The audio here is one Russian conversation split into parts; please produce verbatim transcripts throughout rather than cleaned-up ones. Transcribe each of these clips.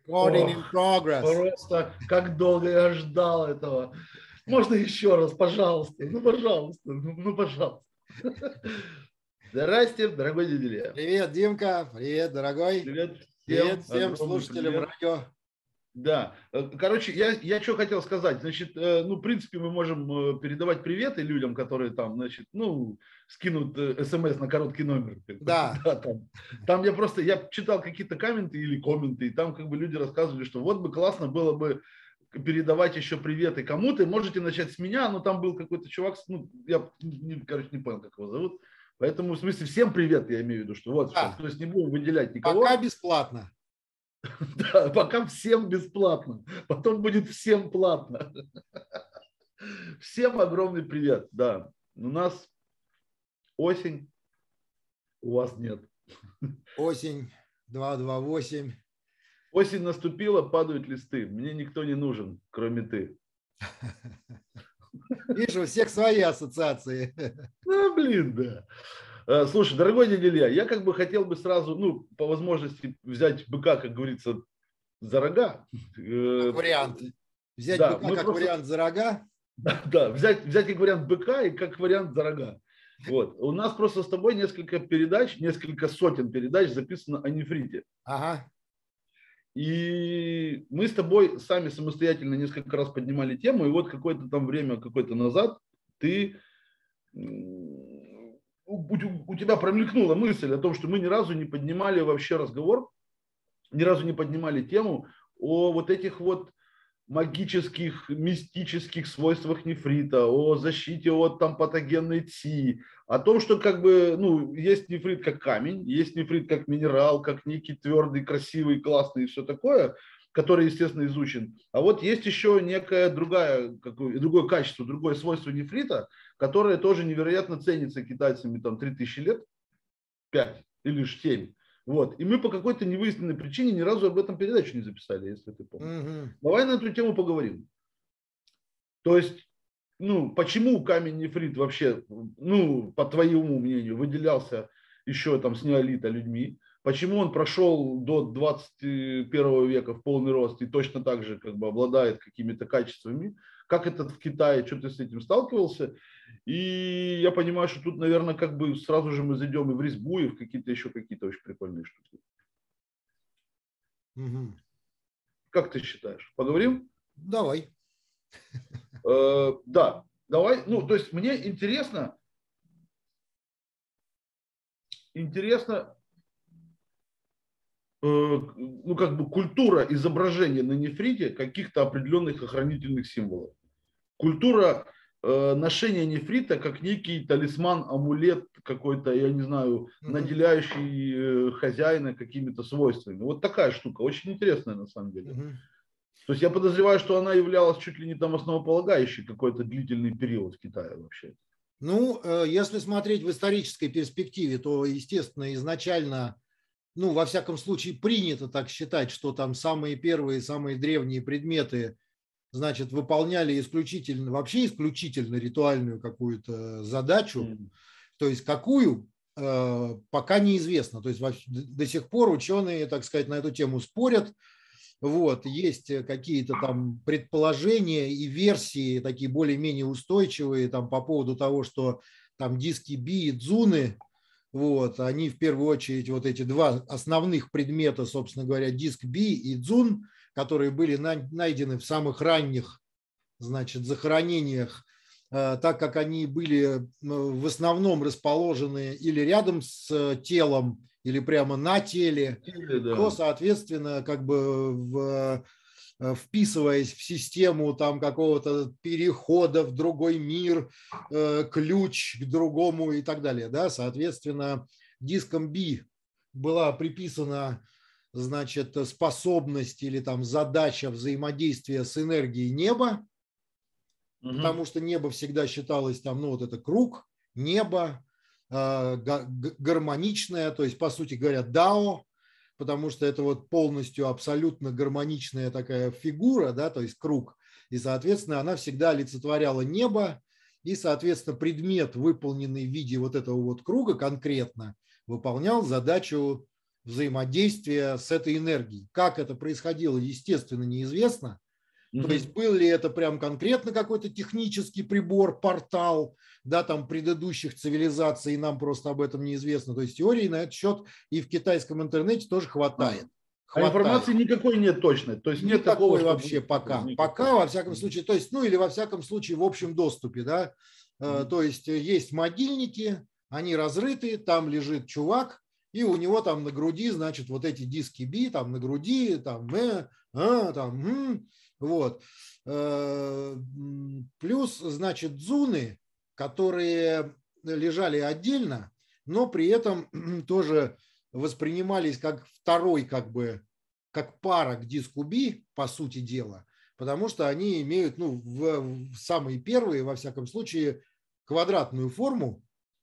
Recording in progress. Просто как долго я ждал этого. Можно еще раз, пожалуйста, ну пожалуйста, ну, ну пожалуйста. Здрасте, дорогой дядя Илья. Привет, Димка. Привет, дорогой. Привет всем, привет всем слушателям привет. радио. Да, короче, я, я что хотел сказать. Значит, ну, в принципе, мы можем передавать приветы людям, которые там, значит, ну, скинут смс на короткий номер. Да. да там. там я просто, я читал какие-то комменты или комменты, и там как бы люди рассказывали, что вот бы классно было бы передавать еще приветы кому-то. Можете начать с меня, но там был какой-то чувак, ну, я, не, короче, не понял, как его зовут. Поэтому, в смысле, всем привет, я имею в виду, что вот, да. То есть не будем выделять никого. Пока бесплатно. Да, пока всем бесплатно. Потом будет всем платно. Всем огромный привет. Да, у нас осень, у вас нет. Осень, два два восемь. Осень наступила, падают листы. Мне никто не нужен, кроме ты. Видишь, у всех свои ассоциации. Ну, блин, да. Слушай, дорогой дядя Илья, я как бы хотел бы сразу, ну, по возможности взять быка, как говорится, за рога. Как вариант. Взять да, быка как просто... вариант за рога? Да, да, взять, взять как вариант быка и как вариант за рога. Вот. У нас просто с тобой несколько передач, несколько сотен передач записано о нефрите. Ага. И мы с тобой сами самостоятельно несколько раз поднимали тему, и вот какое-то там время, какое-то назад ты... у тебя промелькнула мысль о том, что мы ни разу не поднимали вообще разговор, ни разу не поднимали тему о вот этих вот магических, мистических свойствах нефрита, о защите от там патогенной ЦИ, о том, что как бы, ну, есть нефрит как камень, есть нефрит как минерал, как некий твердый, красивый, классный и все такое, который, естественно, изучен. А вот есть еще некое другое, какое, другое качество, другое свойство нефрита, которое тоже невероятно ценится китайцами там три тысячи лет, пять или семь. Вот. И мы по какой-то невыясненной причине ни разу об этом передачу не записали, если ты помнишь. Угу. Давай на эту тему поговорим. То есть, ну, почему камень нефрит вообще, ну, по твоему мнению, выделялся еще там с неолита людьми? Почему он прошел до двадцать первого века в полный рост и точно так же как бы обладает какими-то качествами? Как это в Китае, что ты с этим сталкивался? И я понимаю, что тут, наверное, как бы сразу же мы зайдем и в резьбу, и в какие-то еще какие-то очень прикольные штуки. Угу. Как ты считаешь? Поговорим? Давай. Э, да, давай. Ну, то есть мне интересно, интересно, э, ну, как бы культура изображения на нефрите каких-то определенных охранительных символов. Культура ношение нефрита как некий талисман, амулет какой-то, я не знаю, наделяющий хозяина какими-то свойствами. Вот такая штука, очень интересная на самом деле. Uh-huh. То есть я подозреваю, что она являлась чуть ли не там основополагающей какой-то длительный период в Китае вообще. Ну, если смотреть в исторической перспективе, то, естественно, изначально, ну, во всяком случае, принято так считать, что там самые первые, самые древние предметы, значит, выполняли исключительно, вообще исключительно ритуальную какую-то задачу, mm. то есть какую, э, пока неизвестно. То есть до сих пор ученые, так сказать, на эту тему спорят. Вот, есть какие-то там предположения и версии, такие более-менее устойчивые, там, по поводу того, что там диски Би и дзуны, вот, они в первую очередь, вот эти два основных предмета, собственно говоря, диск Би и дзун, которые были найдены в самых ранних, значит, захоронениях, так как они были в основном расположены или рядом с телом, или прямо на теле, или, да. то, соответственно, как бы в, вписываясь в систему там какого-то перехода в другой мир, ключ к другому и так далее, да, соответственно, диском Би была приписана, значит, способность или там задача взаимодействия с энергией неба, угу. потому что небо всегда считалось там, ну вот это круг, небо, э, гармоничное, то есть, по сути говоря, дао, потому что это вот полностью абсолютно гармоничная такая фигура, да, то есть круг, и, соответственно, она всегда олицетворяла небо, и, соответственно, предмет, выполненный в виде вот этого вот круга конкретно, выполнял задачу взаимодействия с этой энергией. Как это происходило, естественно, неизвестно. Мгм. То есть был ли это прям конкретно какой-то технический прибор, портал, да, там предыдущих цивилизаций, и нам просто об этом неизвестно. То есть теории на этот счет и в китайском интернете тоже хватает. А информации Хватает. никакой нет точной. То есть нет такого, Никакой что вообще будет пока. никакой. Пока, во всяком случае, то есть, ну или во всяком случае в общем доступе, да. Э, Мгм. То есть э, есть могильники, они разрыты, там лежит чувак, и у него там на груди, значит, вот эти диски Би, там на груди, там, э, а, там, м, вот. Э, м, Плюс, значит, дзуны, которые лежали отдельно, но при этом тоже воспринимались как второй, как бы, как пара к диску Би, по сути дела, потому что они имеют, ну, в, в самые первые, во всяком случае, квадратную форму,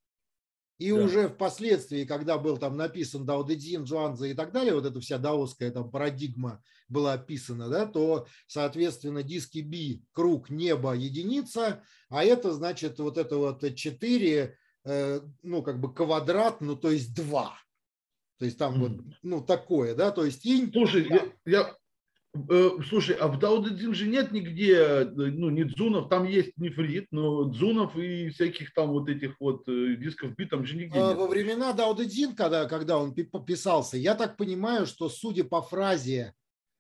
и Да. уже впоследствии, когда был там написан Дао Дэ Цзин, Джуанцзы и так далее, вот эта вся даосская там парадигма была описана, да, то, соответственно, диски Би, круг, небо, единица, а это, значит, вот это вот четыре, э, ну, как бы квадрат, ну, то есть два. То есть там вот, Мгм. ну, такое, да, то есть инь. Слушай, я, я, э, слушай, а в Дао Дэ Цзин же нет нигде, э, ну, не дзунов, там есть нефрит, но дзунов и всяких там вот этих вот э, дисков Би там же нигде Э, нет Во вообще. времена Дао Дэ Цзин, когда, когда он пи- писался, я так понимаю, что, судя по фразе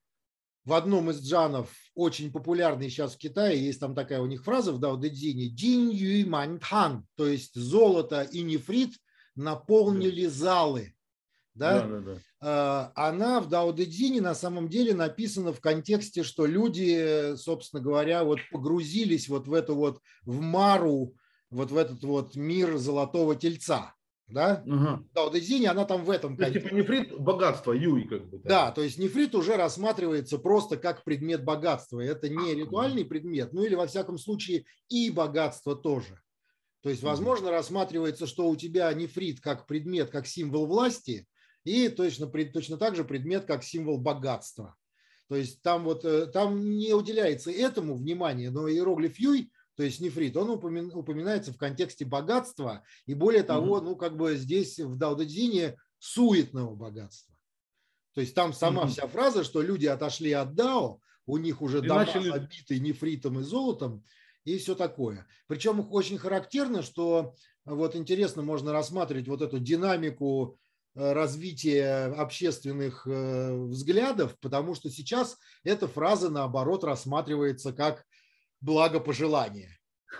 в одном из джанов, очень популярный сейчас в Китае, есть там такая у них фраза в Дао Дэ Цзине: «Динь юй мань тан», то есть золото и нефрит Да, наполнили залы. да, Да? да, да. Э, Она в Дао Дэ Цзине на самом деле написана в контексте, что люди, собственно говоря, вот погрузились вот в эту вот, в мару, вот в этот вот мир золотого тельца. Да? Ага. Дао Дэ Цзине, она там в этом То есть типа контексте. нефрит богатство, юй как бы так. Да, то есть нефрит уже рассматривается просто как предмет богатства. Это не ритуальный предмет, ну или во всяком случае и богатство тоже. То есть, Мгм. возможно, рассматривается, что у тебя нефрит как предмет, как символ власти, и точно, точно так же предмет как символ богатства. То есть там вот э, там не уделяется этому внимания, но иероглиф Юй, то есть нефрит, он упоминается в контексте богатства, и более того, Мгм. ну как бы здесь в Дао Дэ Цзине суетного богатства. То есть там сама Мгм. вся фраза, что люди отошли от Дао, у них уже И дома начали. забиты нефритом и золотом и все такое. Причем очень характерно, что вот интересно, можно рассматривать вот эту динамику э, развития общественных э, взглядов, потому что сейчас эта фраза, наоборот, рассматривается как благопожелание.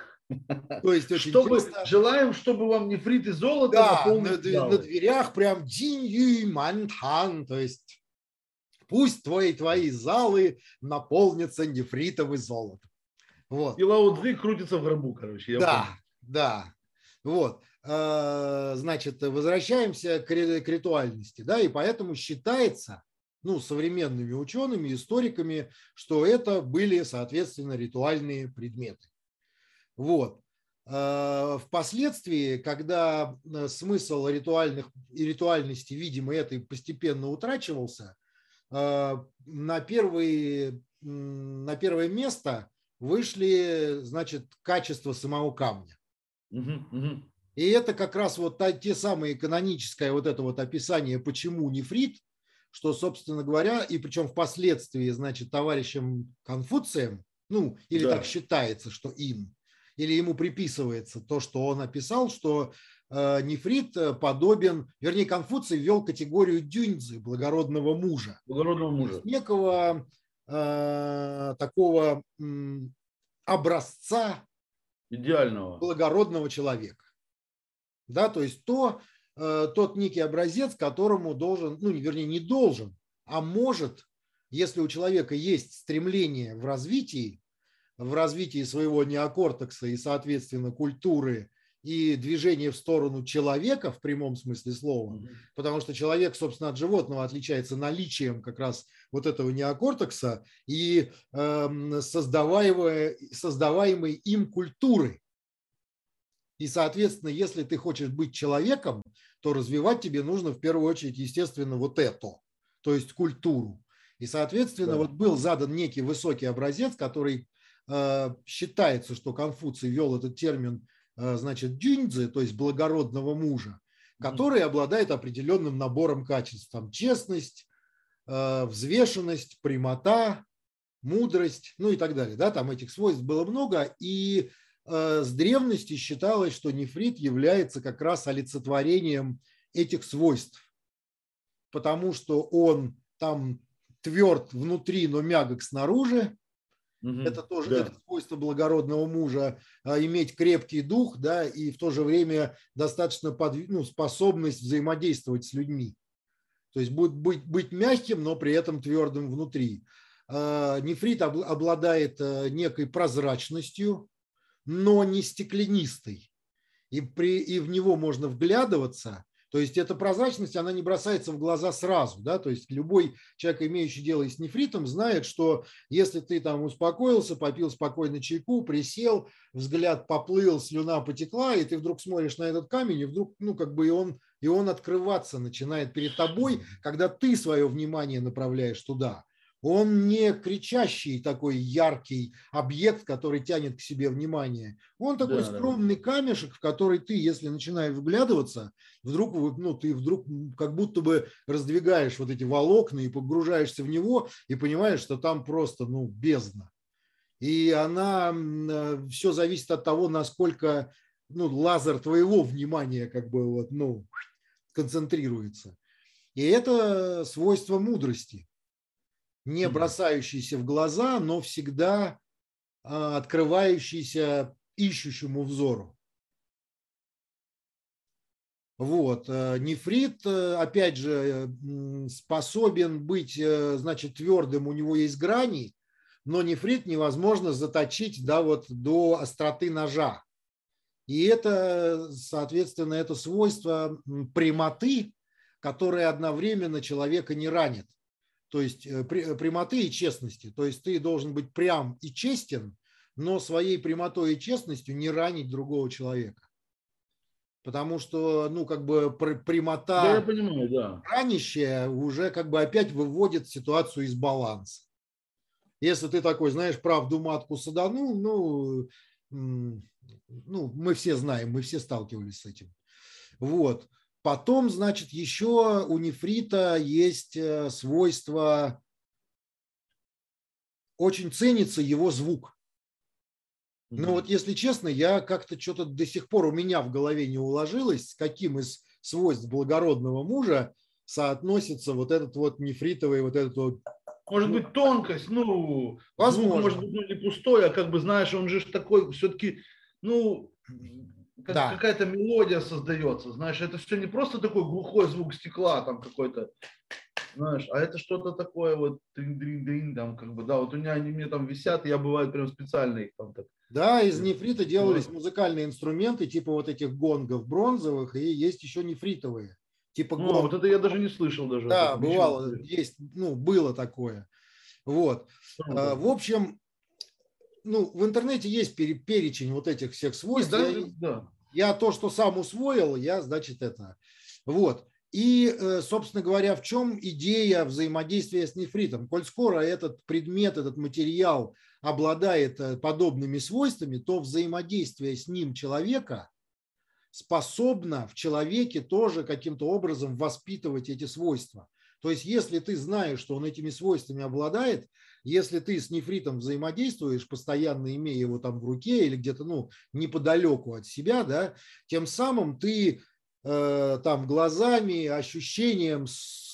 То есть очень Чтобы, часто, желаем, чтобы вам нефрит и золото да, на, наполнили на залы. дверях прям «Динь юй мань тан», то есть пусть твои, твои залы наполнятся нефритом и золотом. И Вот. Лао Цзи крутится в гробу, короче, я Да, понял. да. Вот. Э, Значит, возвращаемся к ритуальности, да, и поэтому считается, ну, современными учеными, историками, что это были, соответственно, ритуальные предметы. Вот. Э, Впоследствии, когда э, смысл ритуальных и ритуальности, видимо, этой постепенно утрачивался, на, первый, на первое место вышли, значит, качества самого камня. Мгм, мгм. И это как раз вот та, те самые каноническое вот это вот описание, почему нефрит, что, собственно говоря, и причем впоследствии, значит, товарищем Конфуцием, ну, или так Да. считается, что им, или ему приписывается то, что он описал, что э, нефрит подобен, вернее, Конфуций ввел категорию дюньцзы, благородного мужа, Благородного то мужа. есть некого э, такого м, образца Идеального. благородного человека. Да, то есть то, э, тот некий образец, которому должен, ну, вернее, не должен, а может, если у человека есть стремление в развитии, в развитии своего неокортекса и, соответственно, культуры и движение в сторону человека в прямом смысле слова, Мгм. потому что человек, собственно, от животного отличается наличием как раз вот этого неокортекса и э, создаваемой, создаваемой им культуры. И, соответственно, если ты хочешь быть человеком, то развивать тебе нужно в первую очередь, естественно, вот это, то есть культуру. И, соответственно, Да. вот был задан некий высокий образец, который э, считается, что Конфуций ввел этот термин, э, значит, дюньцзы, то есть благородного мужа, который обладает определенным набором качеств. Там честность, взвешенность, прямота, мудрость, ну и так далее. Да, там этих свойств было много, и э, с древности считалось, что нефрит является как раз олицетворением этих свойств, потому что он там тверд внутри, но мягок снаружи. Угу, это тоже да. Это свойство благородного мужа, а, иметь крепкий дух, да, и в то же время достаточно подв... ну, способность взаимодействовать с людьми. То есть будет быть, быть мягким, но при этом твердым внутри. Нефрит обладает некой прозрачностью, но не стеклянистой. И, при, и в него можно вглядываться. То есть эта прозрачность, она не бросается в глаза сразу. Да? То есть любой человек, имеющий дело с нефритом, знает, что если ты там успокоился, попил спокойно чайку, присел, взгляд поплыл, слюна потекла, и ты вдруг смотришь на этот камень, и вдруг, ну, как бы и он, и он открываться начинает перед тобой, когда ты свое внимание направляешь туда. Он не кричащий такой яркий объект, который тянет к себе внимание. Он такой да, скромный да. камешек, в который ты, если начинаешь вглядываться, вдруг, ну, ты вдруг как будто бы раздвигаешь вот эти волокна и погружаешься в него и понимаешь, что там просто, ну, бездна. И она, все зависит от того, насколько, ну, лазер твоего внимания как бы вот, ну, концентрируется. И это свойство мудрости. Не бросающийся в глаза, но всегда открывающийся ищущему взору. Вот. Нефрит, опять же, способен быть, значит, твердым, у него есть грани, но нефрит невозможно заточить, да, вот, до остроты ножа. И это, соответственно, это свойство прямоты, которое одновременно человека не ранит. То есть прямоты и честности. То есть ты должен быть прям и честен, но своей прямотой и честностью не ранить другого человека. Потому что, ну, как бы прямота, да, я понимаю, да. ранящая уже как бы опять выводит ситуацию из баланса. Если ты такой, знаешь, правду матку саданул, ну, ну, мы все знаем, мы все сталкивались с этим. Вот. Потом, значит, еще у нефрита есть свойство, очень ценится его звук. Но вот, если честно, я как-то что-то до сих пор у меня в голове не уложилось, с каким из свойств благородного мужа соотносится вот этот вот нефритовый, вот этот вот... Может ну, быть, тонкость, ну, возможно. Звук, может быть, ну, не пустой, а как бы, знаешь, он же такой все-таки, ну... Как, да. Какая-то мелодия создается, знаешь, это все не просто такой глухой звук стекла там какой-то, знаешь, а это что-то такое вот, трин-дрин-дрин, там как бы, да, вот у меня они мне там висят, и я бывает прям специально их там так. Да, из нефрита делались вот. Музыкальные инструменты, типа вот этих гонгов бронзовых, и есть еще нефритовые, типа гонг. Ну, вот это я даже не слышал даже. Да, бывало, есть, ну, было такое, вот. Ну, да. В общем, ну, в интернете есть перечень вот этих всех свойств. Да, я, да. я то, что сам усвоил, я, значит, это. Вот. И, собственно говоря, в чем идея взаимодействия с нефритом? Коль скоро этот предмет, этот материал обладает подобными свойствами, то взаимодействие с ним человека способно в человеке тоже каким-то образом воспитывать эти свойства. То есть, если ты знаешь, что он этими свойствами обладает, если ты с нефритом взаимодействуешь, постоянно имея его там в руке или где-то, ну, неподалеку от себя, да, тем самым ты э, там глазами, ощущением,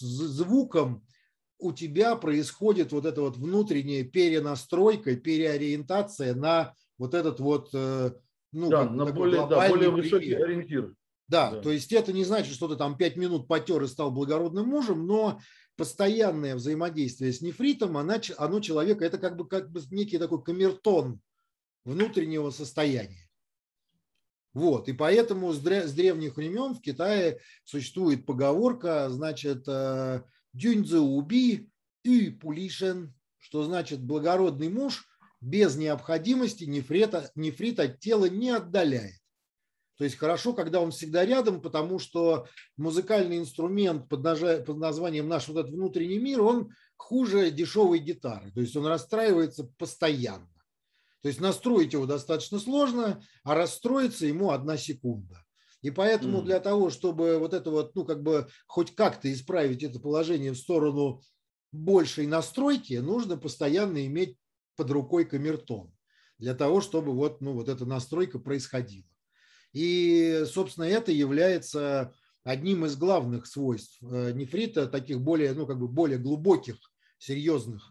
звуком у тебя происходит вот эта вот внутренняя перенастройка, переориентация на вот этот вот, э, ну, да, на более, да, более высокий ориентир. Да, да, то есть это не значит, что ты там пять минут потер и стал благородным мужем, но постоянное взаимодействие с нефритом, она, оно человека, это как бы, как бы некий такой камертон внутреннего состояния. Вот, и поэтому с древних времен в Китае существует поговорка, значит, дюньцзэ уби ю пулишен, что значит благородный муж без необходимости нефрита, нефрит от тела не отдаляет. То есть хорошо, когда он всегда рядом, потому что музыкальный инструмент под, нажа... под названием наш вот этот внутренний мир, он хуже дешевой гитары. То есть он расстраивается постоянно. То есть настроить его достаточно сложно, а расстроиться ему одна секунда. И поэтому Mm. для того, чтобы вот это вот, ну, как бы хоть как-то исправить это положение в сторону большей настройки, нужно постоянно иметь под рукой камертон для того, чтобы вот, ну, вот эта настройка происходила. И, собственно, это является одним из главных свойств нефрита, таких более, ну, как бы более глубоких, серьезных.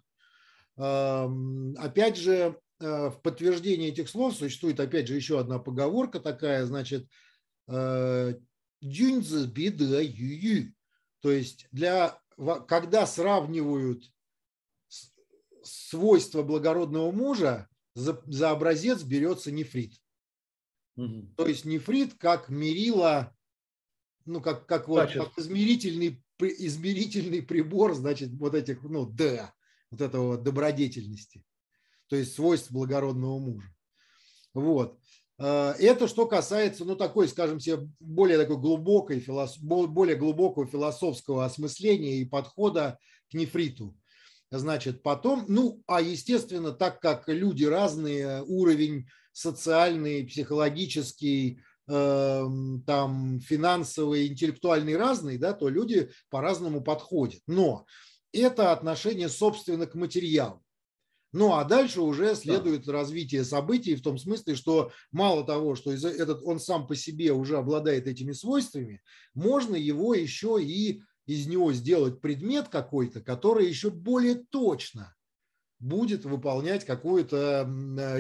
Опять же, в подтверждение этих слов существует, опять же, еще одна поговорка такая, значит, «дюньцзы бида ю-ю». То есть, для, когда сравнивают свойства благородного мужа, за, за образец берется нефрит. Mm-hmm. То есть нефрит как мерило, ну, как, как, вот, как измерительный, измерительный прибор, значит, вот этих, ну, Д, вот этого вот добродетельности, то есть свойств благородного мужа. Вот. Это что касается, ну, такой, скажем себе, более такой глубокой, более глубокого философского осмысления и подхода к нефриту. Значит, потом, ну, а естественно, так как люди разные, уровень социальный, психологический, э, там, финансовый, интеллектуальный разный, да, то люди по-разному подходят. Но это отношение, собственно, к материалу. Ну, а дальше уже следует да. развитие событий в том смысле, что мало того, что этот, он сам по себе уже обладает этими свойствами, можно его еще и из него сделать предмет какой-то, который еще более точно будет выполнять какую-то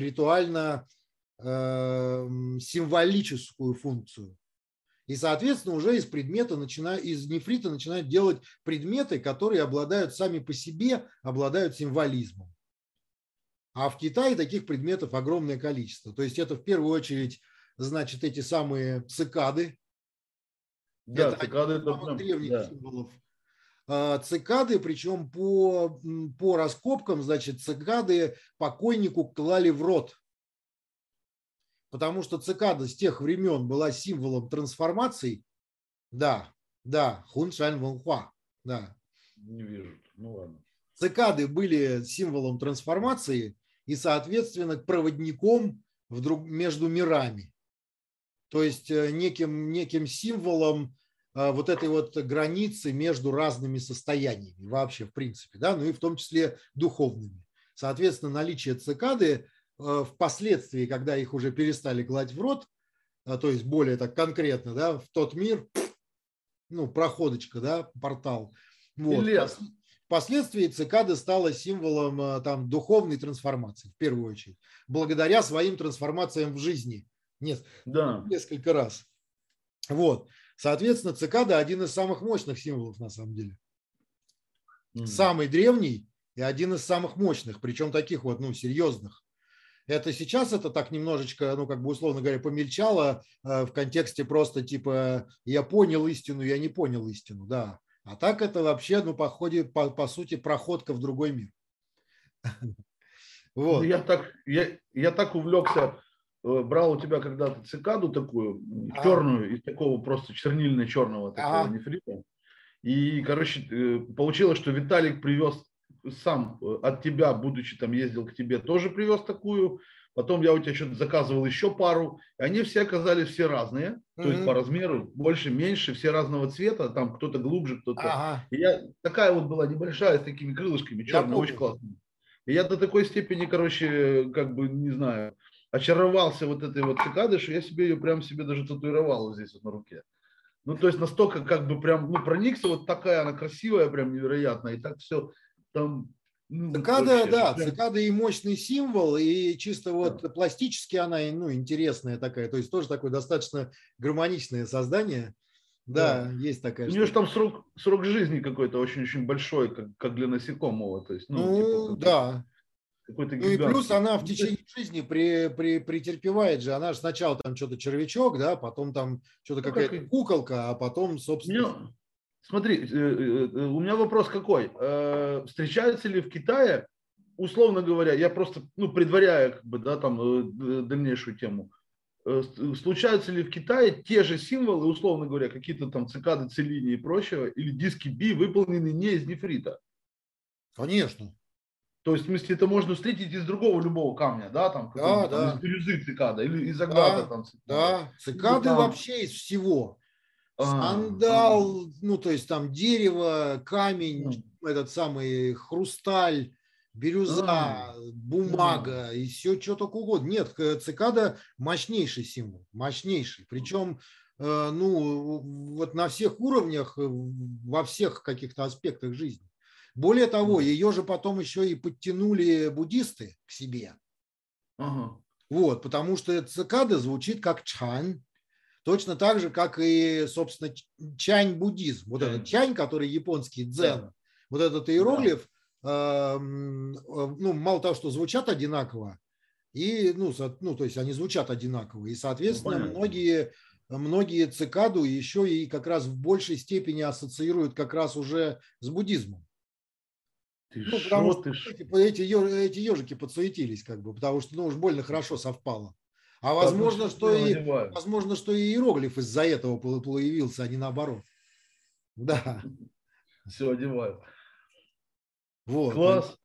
ритуально-символическую функцию. И, соответственно, уже из предмета, начинают, из нефрита начинают делать предметы, которые обладают сами по себе, обладают символизмом. А в Китае таких предметов огромное количество. То есть это в первую очередь, значит, эти самые цикады. Да, это цикады один из самых прям, древних да. символов. Цикады, причем по, по раскопкам, значит, цикады покойнику клали в рот. Потому что цикада с тех времен была символом трансформации. Да, да, хуншань вэнхуа, да. Не вижу, ну ладно. Цикады были символом трансформации и, соответственно, проводником в друг, между мирами. То есть неким, неким символом вот этой вот границы между разными состояниями вообще, в принципе, да, ну и в том числе духовными. Соответственно, наличие цикады впоследствии, когда их уже перестали класть в рот, то есть более так конкретно, да, в тот мир, ну, проходочка, да, портал. Вот. Впоследствии цикада стала символом там духовной трансформации, в первую очередь, благодаря своим трансформациям в жизни. Нет, да. Несколько раз. Вот. Соответственно, цикада один из самых мощных символов на самом деле. Mm. Самый древний и один из самых мощных, причем таких вот, ну, серьезных. Это сейчас это так немножечко, ну, как бы условно говоря, помельчало э, в контексте просто типа я понял истину, я не понял истину, да. А так это вообще, ну, по, ходе, по, по сути, проходка в другой мир. Вот. Я так, я, я так увлекся, брал у тебя когда-то цикаду такую, а. черную, из такого просто чернильно-черного такого а. нефрита. И, короче, получилось, что Виталик привез сам от тебя, будучи там ездил к тебе, тоже привез такую. Потом я у тебя что-то заказывал еще пару. И они все оказались все разные. Mm-hmm. То есть по размеру, больше, меньше, все разного цвета. Там кто-то глубже, кто-то. Ага. И я, такая вот была небольшая, с такими крылышками, черная, очень классная. И я до такой степени, короче, как бы, не знаю, очаровался вот этой вот цикадой, что я себе ее прям себе даже татуировал вот здесь вот на руке. Ну, то есть настолько как бы прям, ну, проникся, вот такая она красивая, прям невероятная. И так все там... Ну, цикада, вообще, да, прям... цикада и мощный символ, и чисто вот да. пластически она, ну, интересная такая, то есть тоже такое достаточно гармоничное создание. Да, да. есть такая. У нее же там срок, срок жизни какой-то очень-очень большой, как, как для насекомого. То есть, ну, ну типа, да. Какой-то ну и плюс она в течение жизни при, при, претерпевает же, она же сначала там что-то червячок, да, потом там что-то ну, какая-то как... куколка, а потом, собственно... Меня... Смотри, у меня вопрос какой. Встречаются ли в Китае, условно говоря, я просто, ну, предваряя, как бы, да, там, дальнейшую тему, случаются ли в Китае те же символы, условно говоря, какие-то там цикады, целини и прочего, или диски би выполнены не из нефрита? Конечно. То есть, в смысле, это можно встретить из другого любого камня, да, там, Да, там да. из бирюзы цикада или из агата Да, там цикада. да. Или Цикады там, вообще из всего. а, а, Сандал, ну, то есть там дерево, камень, этот самый хрусталь, а, бирюза, а. бумага и все, что только угодно. Нет, к- цикада мощнейший символ, мощнейший. Причем, э, ну, вот на всех уровнях, э, во всех каких-то аспектах жизни. Более того, ее же потом еще и подтянули буддисты к себе. Ага. Вот, потому что цикада звучит как чань, точно так же, как и, собственно, чань-буддизм. Вот этот чань, который японский дзен, Да, вот этот да. иероглиф, э, ну, мало того, что звучат одинаково, и, ну, со, ну, то есть они звучат одинаково, и, Ну, соответственно, понятно. многие, многие цикаду еще и как раз в большей степени ассоциируют как раз уже с буддизмом. Ты Ну, потому шо, что ты шо? эти, эти, ё- эти ежики подсуетились, как бы, потому что, ну, уж больно хорошо совпало. А Так, ну возможно, все, что понял, и, одеваю. возможно, что и иероглиф из-за этого пол- появился, а не наоборот. Да, Все, одеваю. вот. И Класс.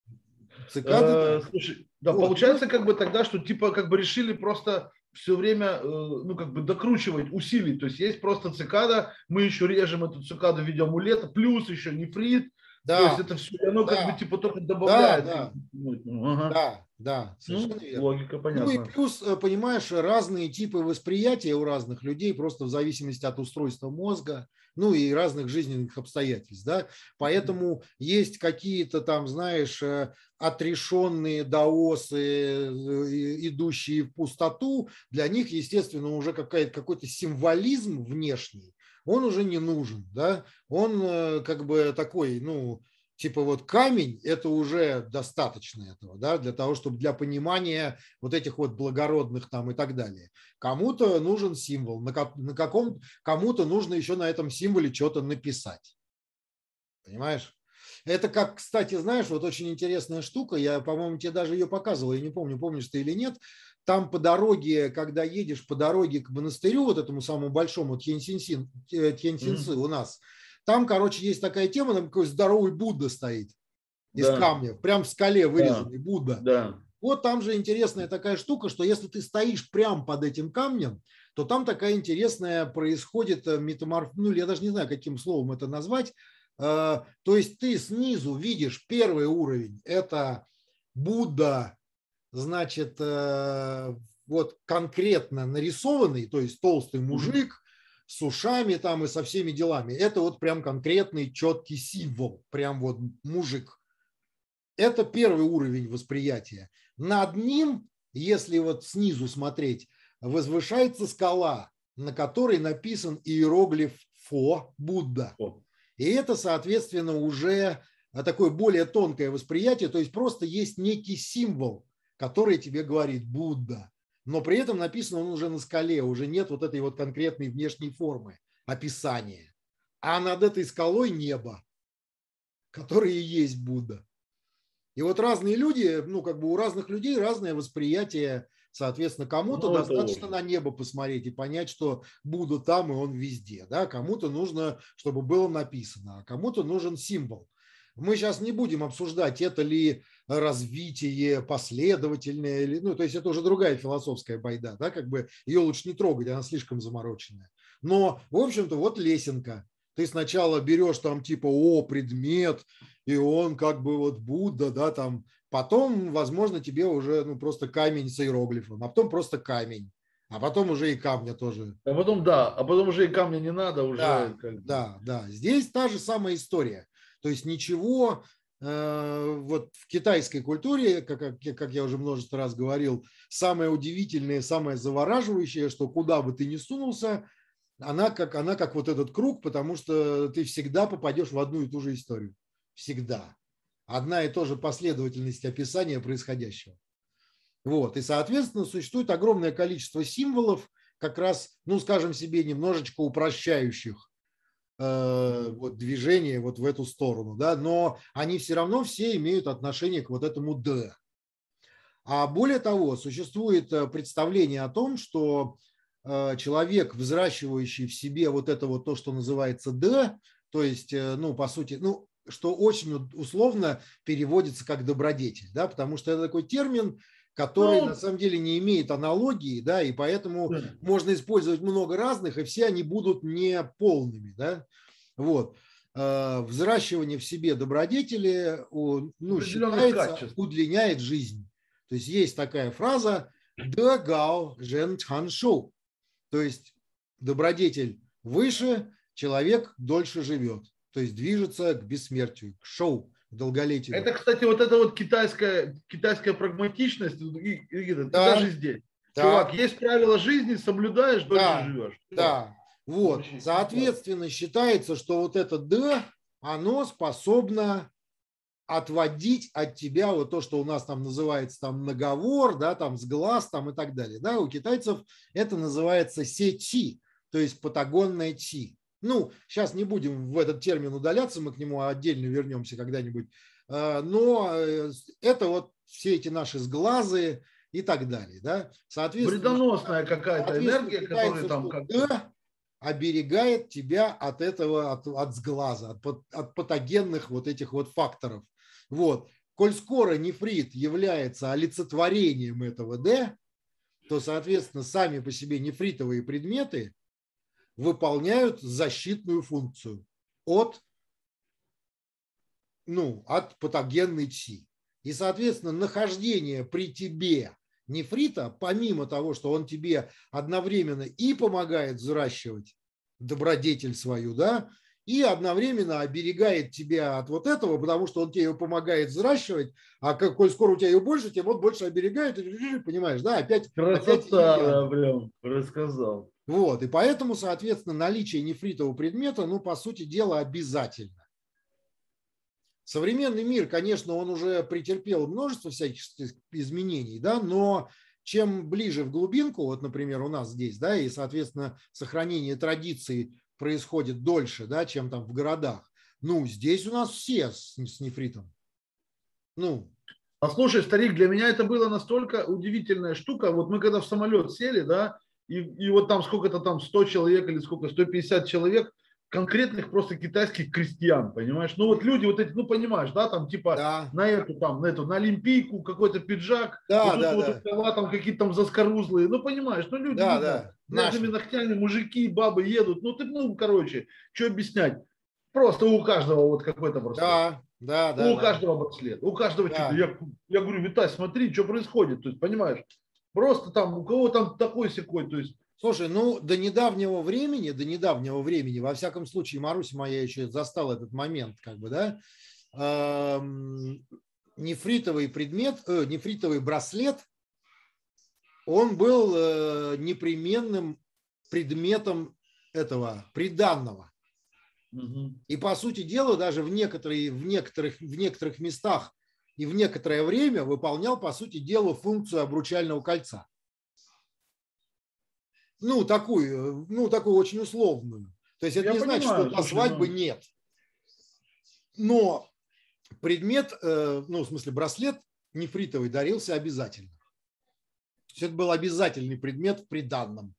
цикады, Э, да. слушай, да, Вот. Ну, получается как бы тогда, что типа как бы решили просто все время, э, ну как бы докручивать, усилить. То есть есть просто цикада, мы еще режем эту цикаду в виде амулета, плюс еще нефрит. То есть да, это все, оно как бы да, типа только да, добавляет. да, Ну, ага. да, да, Ну, совершенно верно. логика Ну и понятна. плюс, э, понимаешь, разные типы восприятия у разных людей, просто в зависимости от устройства мозга, ну и разных жизненных обстоятельств, да. Поэтому есть какие-то там, знаешь, э, отрешенные даосы, э, идущие в пустоту, для них, естественно, уже какая-то, какой-то символизм внешний, он уже не нужен, да. Он э, как бы такой, ну, типа вот камень, это уже достаточно этого, да, для того, чтобы для понимания вот этих вот благородных там и так далее. Кому-то нужен символ, на, как, на каком, кому-то нужно еще на этом символе что-то написать. Понимаешь? Это как, кстати, знаешь, вот очень интересная штука, я, по-моему, тебе даже ее показывал, я не помню, помнишь ты или нет, там по дороге, когда едешь по дороге к монастырю, вот этому самому большому Тьяньсиньцин, Тьяньсинцы Мгм. у нас, там, короче, есть такая тема, там такой здоровый Будда стоит из Да, камня, прям в скале да, вырезанный Будда. да. Вот там же интересная такая штука, что если ты стоишь прямо под этим камнем, то там такая интересная происходит метаморф... Ну, я даже не знаю, каким словом это назвать. Э, То есть ты снизу видишь первый уровень, это Будда, значит, э, вот конкретно нарисованный, то есть толстый Мгм. мужик с ушами там и со всеми делами. Это вот прям конкретный четкий символ, прям вот мужик. Это первый уровень восприятия. Над ним, если вот снизу смотреть, возвышается скала, на которой написан иероглиф Фо, Будда. О, И это, соответственно, уже такое более тонкое восприятие, то есть просто есть некий символ, который тебе говорит Будда, но при этом написан он уже на скале, уже нет вот этой вот конкретной внешней формы, описания. А над этой скалой небо, которое и есть Будда. И вот разные люди, ну, как бы у разных людей разное восприятие, соответственно, кому-то ну это достаточно ложь. на небо посмотреть и понять, что Будда там, и он везде, да, кому-то нужно, чтобы было написано, а кому-то нужен символ. Мы сейчас не будем обсуждать, это ли развитие последовательное, или, ну, то есть это уже другая философская байда, да, как бы ее лучше не трогать, она слишком замороченная. Но, в общем-то, вот лесенка. Ты сначала берешь там типа, о, предмет, и он как бы вот Будда, да, там, потом, возможно, тебе уже, ну, просто камень с иероглифом, а потом просто камень, а потом уже и камня тоже. А потом, да, а потом уже и камня не надо, Да, уже как бы. да, да. Здесь та же самая история. То есть ничего э, вот в китайской культуре, как, как, как я уже множество раз говорил, самое удивительное, самое завораживающее, что куда бы ты ни сунулся, она как, она как вот этот круг, потому что ты всегда попадешь в одну и ту же историю. Всегда. Одна и та же последовательность описания происходящего. Вот. И, соответственно, существует огромное количество символов, как раз, ну, скажем себе, немножечко упрощающих э, Мгм. вот, движение вот в эту сторону, да, но они все равно все имеют отношение к вот этому «д». А более того, существует э, представление о том, что э, человек, взращивающий в себе вот это вот то, что называется «д», то есть, э, ну, по сути, ну, что очень условно переводится как добродетель, да, потому что это такой термин, который Ну, на самом деле не имеет аналогии, да, и поэтому да. можно использовать много разных, и все они будут не полными, да. Вот. Э, Взращивание в себе добродетели, о, ну, Определенных считается, качеств. удлиняет жизнь. То есть есть такая фраза «de gao zhen chan shou», то есть добродетель выше, человек дольше живет, то есть движется к бессмертию, к шоу, к долголетию. Это, кстати, вот эта вот китайская, китайская прагматичность, и, и, и, ты Да, даже здесь. да, Чувак, есть правила жизни, соблюдаешь, дольше да, живешь. Все. да. Вот. Вообще, Соответственно, считается, что вот это «д», оно способно отводить от тебя вот то, что у нас там называется там наговор, да, там с глаз там и так далее. Да, у китайцев это называется сечи, то есть патагонная чи. Ну, сейчас не будем в этот термин удаляться, мы к нему отдельно вернемся когда-нибудь. Но это вот все эти наши сглазы и так далее. Да? Соответственно, вредоносная какая-то энергия, которая там как «д» оберегает тебя от этого, от, от сглаза, от, от патогенных вот этих вот факторов. Вот. Коль скоро нефрит является олицетворением этого «д», то, соответственно, сами по себе нефритовые предметы выполняют защитную функцию от, ну, от патогенной чи. И, соответственно, нахождение при тебе нефрита, помимо того, что он тебе одновременно и помогает взращивать добродетель свою, да, и одновременно оберегает тебя от вот этого, потому что он тебе помогает взращивать, а как, коль скоро у тебя ее больше, тебе вот больше оберегает, понимаешь, да, опять, опять красота, да, прям рассказал. Вот, и поэтому, соответственно, наличие нефритового предмета, ну, по сути дела, обязательно. Современный мир, конечно, он уже претерпел множество всяких изменений, да, но чем ближе в глубинку, вот, например, у нас здесь, да, и, соответственно, сохранение традиций происходит дольше, да, чем там в городах. Ну, здесь у нас все с, с нефритом. Ну. А слушай, старик, для меня это было настолько удивительная штука. Вот мы когда в самолет сели, да, и, и вот там сколько-то там сто человек или сколько, сто пятьдесят человек, конкретных просто китайских крестьян, понимаешь? Ну вот люди вот эти, ну понимаешь, да, там типа Да. на эту там, на эту, на олимпийку какой-то пиджак, Да, вот тут да, вот да. дела, там какие-то там заскорузлые, ну понимаешь, ну люди Да, видно, да. грязными Наши. ногтями мужики, бабы едут, ну ты, ну короче, что объяснять? Просто у каждого вот какой-то браслет. Да, да, да. У да. каждого браслет, у каждого Да. что-то. Я, я говорю, Виталь, смотри, что происходит, то есть понимаешь? Просто там, у кого там такой секой, то есть. Слушай, ну до недавнего времени, до недавнего времени, во всяком случае, Маруся моя еще застала этот момент, как бы, да, эм, нефритовый предмет, э, нефритовый браслет, он был э, непременным предметом этого приданного. Угу. И по сути дела даже в, некоторые, в, некоторых, в некоторых местах и в некоторое время выполнял по сути дела функцию обручального кольца. Ну, такую, ну, такую очень условную. То есть это Я не понимаю, значит, что до слушай, свадьбы ну... нет. Но предмет, ну, в смысле браслет нефритовый дарился обязательно. То есть это был обязательный предмет в приданном.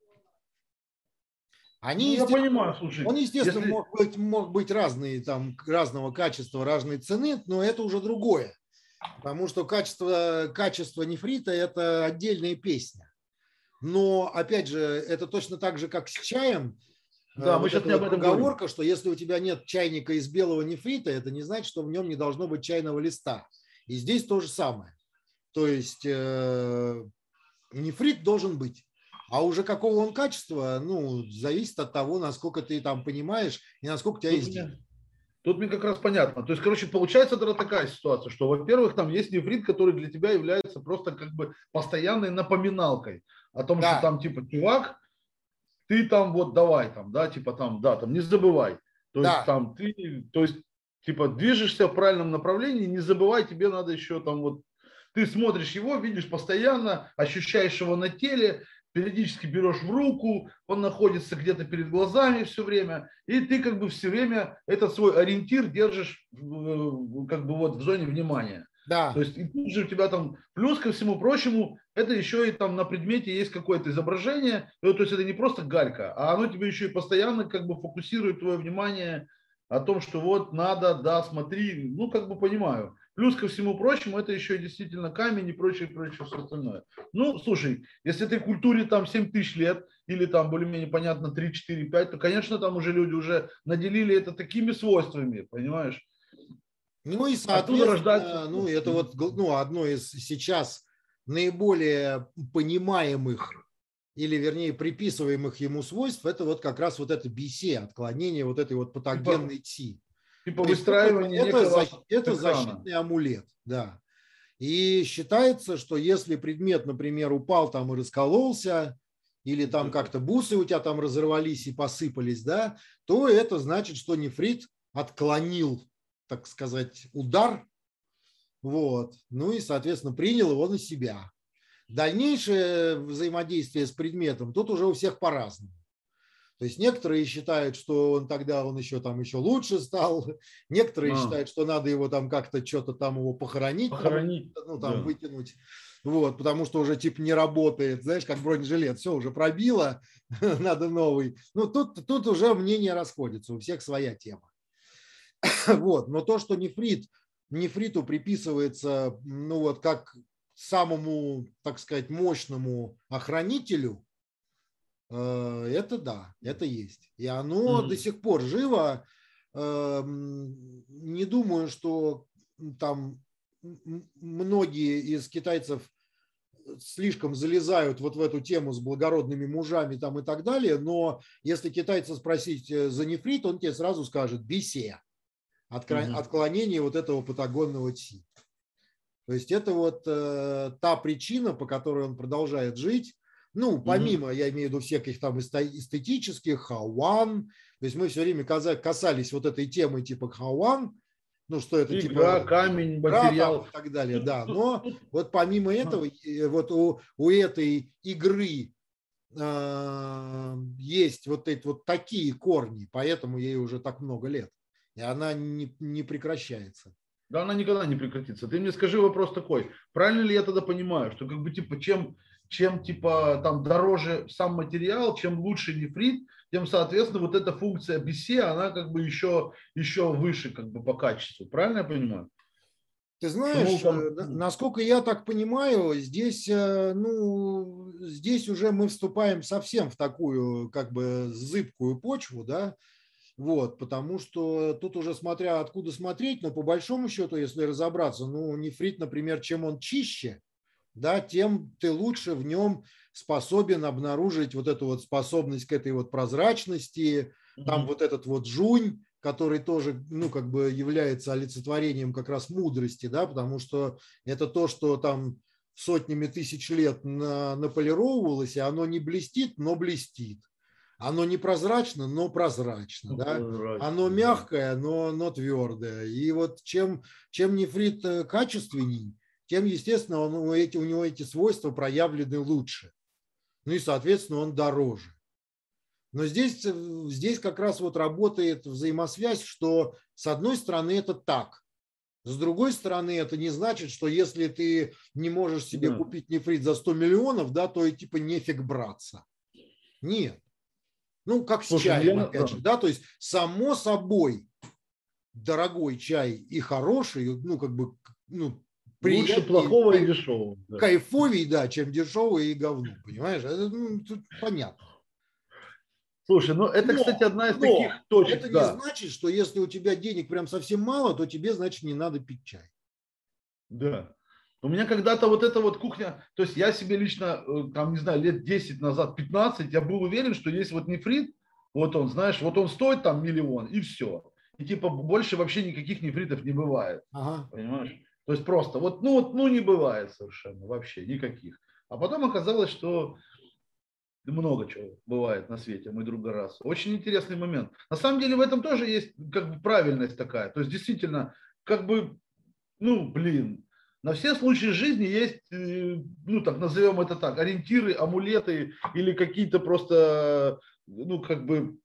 Они, Ну, я понимаю, слушай. Он, естественно, если... мог быть, мог быть разные, там, разного качества, разной цены, но это уже другое. Потому что качество, качество нефрита – это отдельная песня. Но, опять же, это точно так же, как с чаем. Да, вот мы сейчас эта не об вот этом поговорка, говорим. что если у тебя нет чайника из белого нефрита, это не значит, что в нем не должно быть чайного листа. И здесь то же самое. То есть э, нефрит должен быть. А уже какого он качества, ну, зависит от того, насколько ты там понимаешь и насколько у тебя Тут есть мне, деньги. тут мне как раз понятно. То есть, короче, получается тогда такая ситуация, что, во-первых, там есть нефрит, который для тебя является просто как бы постоянной напоминалкой о том, Да. что там типа, чувак, ты там вот давай там, да, типа там, да, там не забывай. То Да. есть там ты, то есть типа движешься в правильном направлении, не забывай, тебе надо еще там вот, ты смотришь его, видишь постоянно, ощущаешь его на теле, периодически берешь в руку, он находится где-то перед глазами все время, и ты как бы все время этот свой ориентир держишь как бы вот в зоне внимания. Да. То есть и тут же у тебя там, плюс ко всему прочему, это еще и там на предмете есть какое-то изображение, то есть это не просто галька, а оно тебе еще и постоянно как бы фокусирует твое внимание о том, что вот надо, да, смотри, ну, как бы понимаю. Плюс ко всему прочему, это еще действительно камень и прочее, прочее, все остальное. Ну, слушай, если ты культуре там семь тысяч лет, или там более-менее понятно три, четыре, пять, то, конечно, там уже люди уже наделили это такими свойствами, понимаешь? Ну и, Оттуда рождается. соответственно, ну, это вот ну, одно из сейчас наиболее понимаемых или, вернее, приписываемых ему свойств, это вот как раз вот это би си, отклонение вот этой вот патогенной ти. Типа То есть это, выстраивание это, некого защ, это экрана. защитный амулет, да. И считается, что если предмет, например, упал там и раскололся, или там как-то бусы у тебя там разорвались и посыпались, да, то это значит, что нефрит отклонил, так сказать, удар, вот, ну и, соответственно, принял его на себя. Дальнейшее взаимодействие с предметом тут уже у всех по-разному. То есть некоторые считают, что он тогда он еще там еще лучше стал, некоторые а. считают, что надо его там как-то что-то там его похоронить, похоронить. Там, ну там да. вытянуть, вот, потому что уже типа не работает, знаешь, как бронежилет, все уже пробило, надо новый. Ну тут тут уже мнения расходятся, у всех своя тема. Вот, но то, что нефрит нефриту приписывается, ну вот как самому, так сказать, мощному охранителю. Это да, это есть. И оно mm-hmm. до сих пор живо. Не думаю, что там многие из китайцев слишком залезают вот в эту тему с благородными мужами там и так далее, но если китайца спросить за нефрит, он тебе сразу скажет би си, отклонение mm-hmm. вот этого патагонного ти. То есть это вот э, та причина, по которой он продолжает жить. Ну, помимо, mm-hmm. я имею в виду всяких там эстетических, хауан, то есть мы все время касались вот этой темы типа хауан, ну, что это игра, типа камень, материал и так далее, да. Но вот помимо этого, вот у, у этой игры э, есть вот эти вот такие корни, поэтому ей уже так много лет, и она не, не прекращается. Да, она никогда не прекратится. Ты мне скажи вопрос такой, правильно ли я тогда понимаю, что как бы типа чем, чем типа там дороже сам материал, чем лучше нефрит, тем, соответственно, вот эта функция би си, она как бы еще, еще выше как бы по качеству. Правильно я понимаю? Ты знаешь, там... насколько я так понимаю, здесь, ну, здесь уже мы вступаем совсем в такую как бы зыбкую почву, да, вот, потому что тут уже смотря откуда смотреть, но по большому счету, если разобраться, ну, нефрит, например, чем он чище, да, тем ты лучше в нем способен обнаружить вот эту вот способность к этой вот прозрачности, mm-hmm. там вот этот вот жунь, который тоже, ну, как бы является олицетворением как раз мудрости, да, потому что это то, что там сотнями тысяч лет на, наполировывалось, и оно не блестит, но блестит. Оно не прозрачно, но прозрачно. Ну, да? Прозрачно, оно мягкое, но, но твердое. И вот чем, чем нефрит качественней, тем, естественно, он, у, эти, у него эти свойства проявлены лучше. Ну и, соответственно, он дороже. Но здесь, здесь как раз вот работает взаимосвязь, что с одной стороны это так. С другой стороны, это не значит, что если ты не можешь себе да. купить нефрит за сто миллионов, да, то и типа нефиг браться. Нет. Ну, как с Слушай, чаем, я... опять же, да, то есть, само собой, дорогой чай и хороший, ну, как бы, ну, лучше плохого и дешевого. Да. Кайфовей, да, чем дешевый и говно, понимаешь? Это, ну, тут понятно. Слушай, ну, это, но, кстати, одна из таких точек. Это да. не значит, что если у тебя денег прям совсем мало, то тебе, значит, не надо пить чай. Да. У меня когда-то вот эта вот кухня, то есть я себе лично, там, не знаю, лет десять назад, пятнадцать, я был уверен, что есть вот нефрит, вот он, знаешь, вот он стоит там миллион, и все. И типа больше вообще никаких нефритов не бывает. Ага. Понимаешь? То есть просто, вот, ну, вот, ну, не бывает совершенно вообще никаких. А потом оказалось, что много чего бывает на свете, мой друг раз. Очень интересный момент. На самом деле в этом тоже есть как бы правильность такая. То есть действительно, как бы, ну, блин, на все случаи жизни есть, ну, так назовем это так, ориентиры, амулеты или какие-то просто, ну, как бы,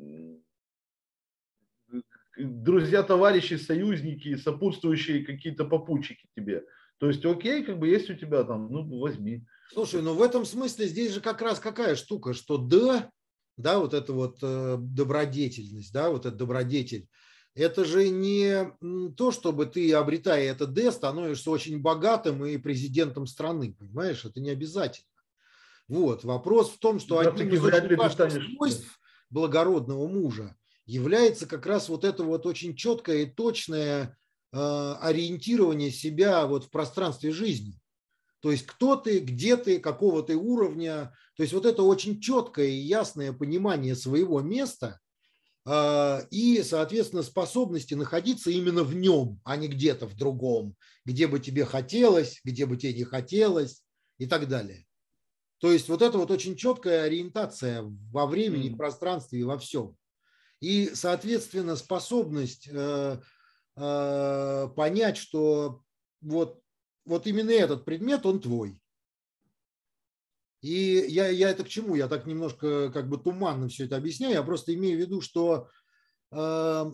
друзья, товарищи, союзники, сопутствующие какие-то попутчики тебе. То есть, окей, как бы есть у тебя там, ну, возьми. Слушай, ну в этом смысле здесь же как раз какая штука, что да, да, вот эта вот добродетельность, да, вот этот добродетель, это же не то, чтобы ты, обретая это Д, становишься очень богатым и президентом страны, понимаешь? Это не обязательно. Вот. Вопрос в том, что Как раз одним таки из вряд очень ли ты важных станешь. свойств благородного мужа является как раз вот это вот очень четкое и точное э, ориентирование себя вот в пространстве жизни. То есть кто ты, где ты, какого ты уровня. То есть вот это очень четкое и ясное понимание своего места э, и, соответственно, способности находиться именно в нем, а не где-то в другом, где бы тебе хотелось, где бы тебе не хотелось и так далее. То есть вот это вот очень четкая ориентация во времени, в пространстве и во всем. И, соответственно, способность э, э, понять, что вот, вот именно этот предмет, он твой. И я, я это к чему? Я так немножко как бы туманно все это объясняю. Я просто имею в виду, что э,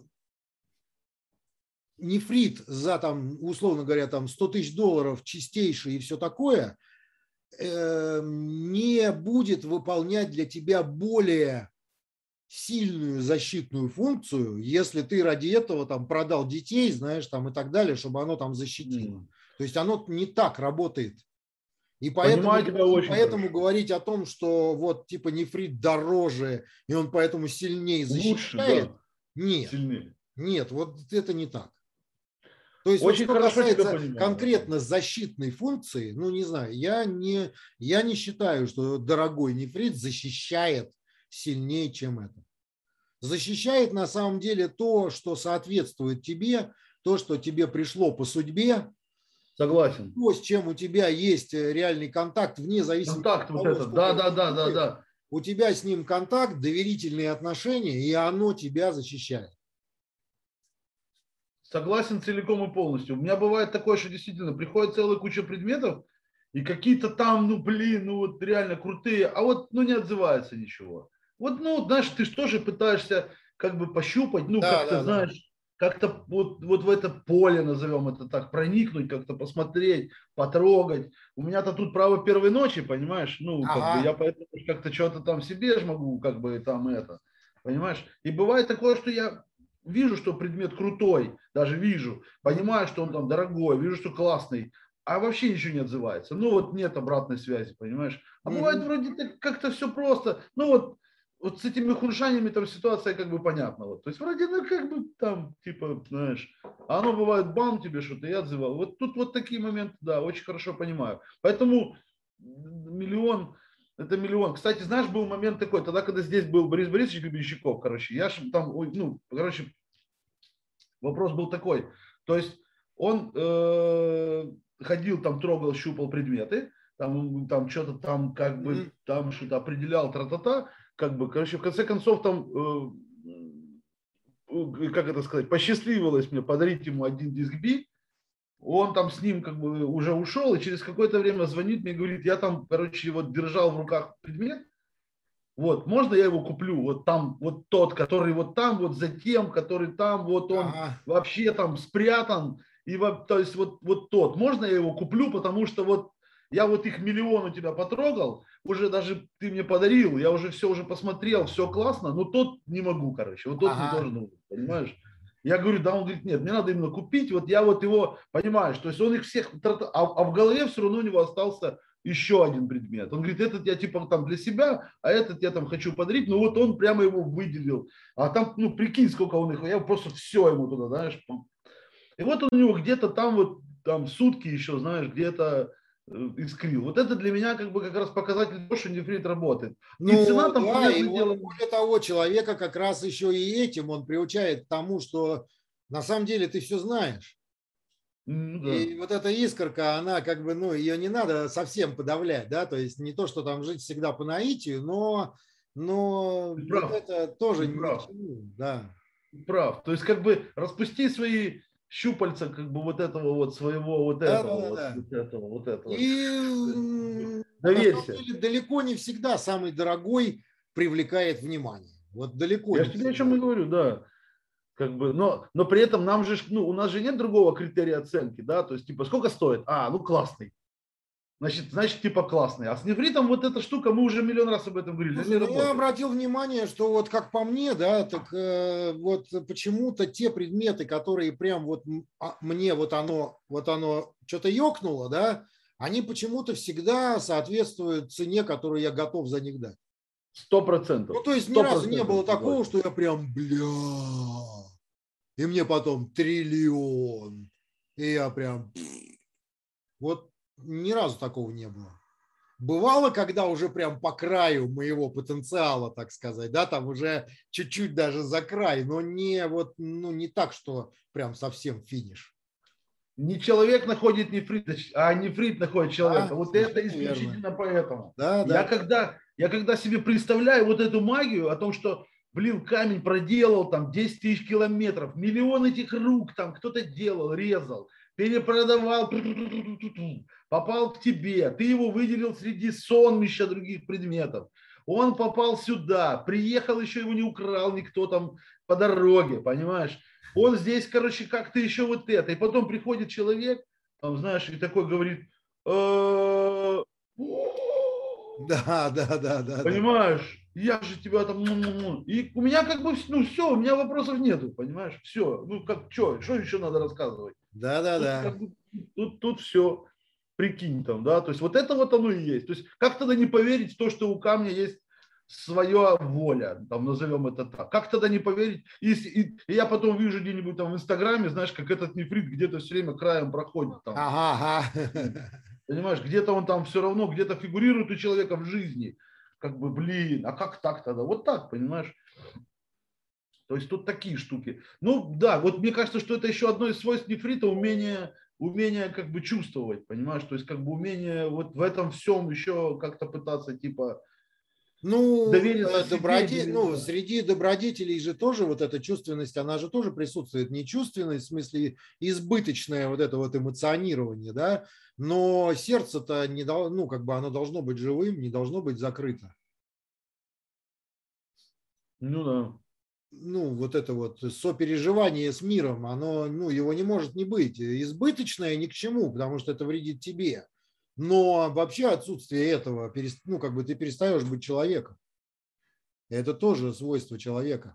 нефрит за, там, условно говоря, там сто тысяч долларов чистейший и все такое э, не будет выполнять для тебя более сильную защитную функцию, если ты ради этого там продал детей, знаешь, там и так далее, чтобы оно там защитило. Mm. То есть оно не так работает. И поэтому, Понимаю тебя и очень поэтому хорошо. говорить о том, что вот типа нефрит дороже, и он поэтому сильнее Лучше, защищает, да, нет, сильнее. нет, вот это не так. То есть вот Очень что хорошо тебя касается понимаю. конкретно защитной функции, ну не знаю, я не, я не считаю, что дорогой нефрит защищает сильнее, чем это. Защищает на самом деле то, что соответствует тебе, то, что тебе пришло по судьбе, Согласен. то, с чем у тебя есть реальный контакт, вне зависимости Контакт от вот того, этот. сколько Да, это да, да, да, стоит, да. у тебя с ним контакт, доверительные отношения, и оно тебя защищает. Согласен целиком и полностью. У меня бывает такое, что действительно приходит целая куча предметов, и какие-то там, ну блин, ну вот реально крутые, а вот ну не отзывается ничего. Вот, ну, знаешь, ты же тоже пытаешься как бы пощупать, ну, Да, как-то, да, да. знаешь, как-то вот, вот в это поле, назовем это так, проникнуть, как-то посмотреть, потрогать. У меня-то тут право первой ночи, понимаешь? Ну, как бы я Ага. поэтому как-то что-то там себе ж могу, как бы там это, понимаешь? И бывает такое, что я вижу, что предмет крутой, даже вижу, понимаю, что он там дорогой, вижу, что классный, а вообще ничего не отзывается. Ну вот нет обратной связи, понимаешь? А бывает Угу. вроде так как-то все просто. Ну вот, вот с этими худшаниями там ситуация как бы понятна. Вот. То есть вроде ну как бы там типа, знаешь, а оно бывает бам тебе что-то и отзывал. Вот тут вот такие моменты, да, очень хорошо понимаю. Поэтому миллион это миллион. Кстати, знаешь, был момент такой, тогда, когда здесь был Борис Борисович Гребенщиков, короче, я же там, ну, короче, вопрос был такой. То есть он э, ходил там, трогал, щупал предметы, там, там что-то там как бы, там что-то определял, тра-та-та, как бы, короче, в конце концов там, э, как это сказать, посчастливилось мне подарить ему один диск Би. Он там с ним как бы уже ушел, и через какое-то время звонит мне и говорит, я там, короче, вот держал в руках предмет, вот, можно я его куплю? Вот там, вот тот, который вот там, вот за тем, который там, вот он Ага. вообще там спрятан. И вот, то есть вот, вот тот, можно я его куплю, потому что вот я вот их миллион у тебя потрогал, уже даже ты мне подарил, я уже все уже посмотрел, все классно, но тот не могу, короче, вот тот мне Ага. тоже нужен, понимаешь? Я говорю, да, он говорит, нет, мне надо именно купить, вот я вот его, понимаешь, то есть он их всех, а, а в голове все равно у него остался еще один предмет. Он говорит, этот я типа там для себя, а этот я там хочу подарить. Ну вот он прямо его выделил. А там, ну прикинь, сколько он их, я просто все ему туда, знаешь. И вот он у него где-то там вот, там сутки еще, знаешь, где-то искрил. Вот это для меня как бы как раз показатель того, что нефрит работает. И цена Ну там, да, и понятное вот дело. более того, человека как раз еще и этим он приучает к тому, что на самом деле ты все знаешь. Ну да. И вот эта искорка, она как бы, ну, ее не надо совсем подавлять, да, то есть не то, что там жить всегда по наитию, но, но Ты вот прав. это тоже Ты ни к прав. чему, да. Ты прав. То есть как бы распусти свои щупальца как бы вот этого вот своего вот Да, да, этого да, вот, да. вот этого вот этого. И м, на самом Доверься. деле далеко не всегда самый дорогой привлекает внимание. Вот далеко Я не же тебе о чем всегда. и говорю, да. Как бы, но, но при этом нам же, ну, у нас же нет другого критерия оценки, да, то есть, типа, сколько стоит? А, ну, классный. значит, значит, типа классный. А с нефритом вот эта штука, мы уже миллион раз об этом говорили. Слушай, ну, я обратил внимание, что вот как по мне, да, так э, вот почему-то те предметы, которые прям вот мне вот оно, вот оно что-то ёкнуло, да, они почему-то всегда соответствуют цене, которую я готов за них дать. Сто процентов. Ну, то есть ни разу не было такого, что я прям, бля, и мне потом триллион, и я прям, вот ни разу такого не было. Бывало, когда уже прям по краю моего потенциала, так сказать, да, там уже чуть-чуть даже за край, но не вот, ну, не так, что прям совсем финиш. Не человек находит нефрит, а нефрит находит человека. А, вот это исключительно верно. Поэтому. Да, я, да. Когда, я когда себе представляю вот эту магию о том, что, блин, камень проделал там десять тысяч километров, миллион этих рук там кто-то делал, резал, перепродавал, попал к тебе, ты его выделил среди сонмища других предметов, он попал сюда, приехал, еще его не украл никто там по дороге, понимаешь? Он здесь, короче, как-то еще вот это. И потом приходит человек, там, знаешь, и такой говорит, да, да, да, да, да. Понимаешь? Я же тебя там... И у меня как бы, ну все, у меня вопросов нету, понимаешь? Все, ну как, что, что еще надо рассказывать? Да, да, да. Как бы, тут, тут все, прикинь там, да, то есть вот это вот оно и есть. То есть как тогда не поверить в то, что у камня есть своя воля, там назовем это так. Как тогда не поверить? И, и, и я потом вижу где-нибудь там в Инстаграме, знаешь, как этот нефрит где-то все время краем проходит. Там. Ага, ага. Понимаешь, где-то он там все равно, где-то фигурирует у человека в жизни. Как бы, блин, а как так тогда? Вот так, понимаешь? То есть тут такие штуки. Ну да, вот мне кажется, что это еще одно из свойств нефрита, умение, умение как бы чувствовать, понимаешь? То есть как бы умение вот в этом всем еще как-то пытаться типа... Ну, доброде... ну, среди добродетелей же тоже вот эта чувственность, она же тоже присутствует. Не чувственность, в смысле избыточное вот это вот эмоционирование, да, но сердце-то не дол... ну, как бы оно должно быть живым, не должно быть закрыто. Ну да. Ну, вот это вот сопереживание с миром, оно, ну, его не может не быть. Избыточное ни к чему, потому что это вредит тебе. Но вообще отсутствие этого, ну, как бы ты перестаешь быть человеком. Это тоже свойство человека.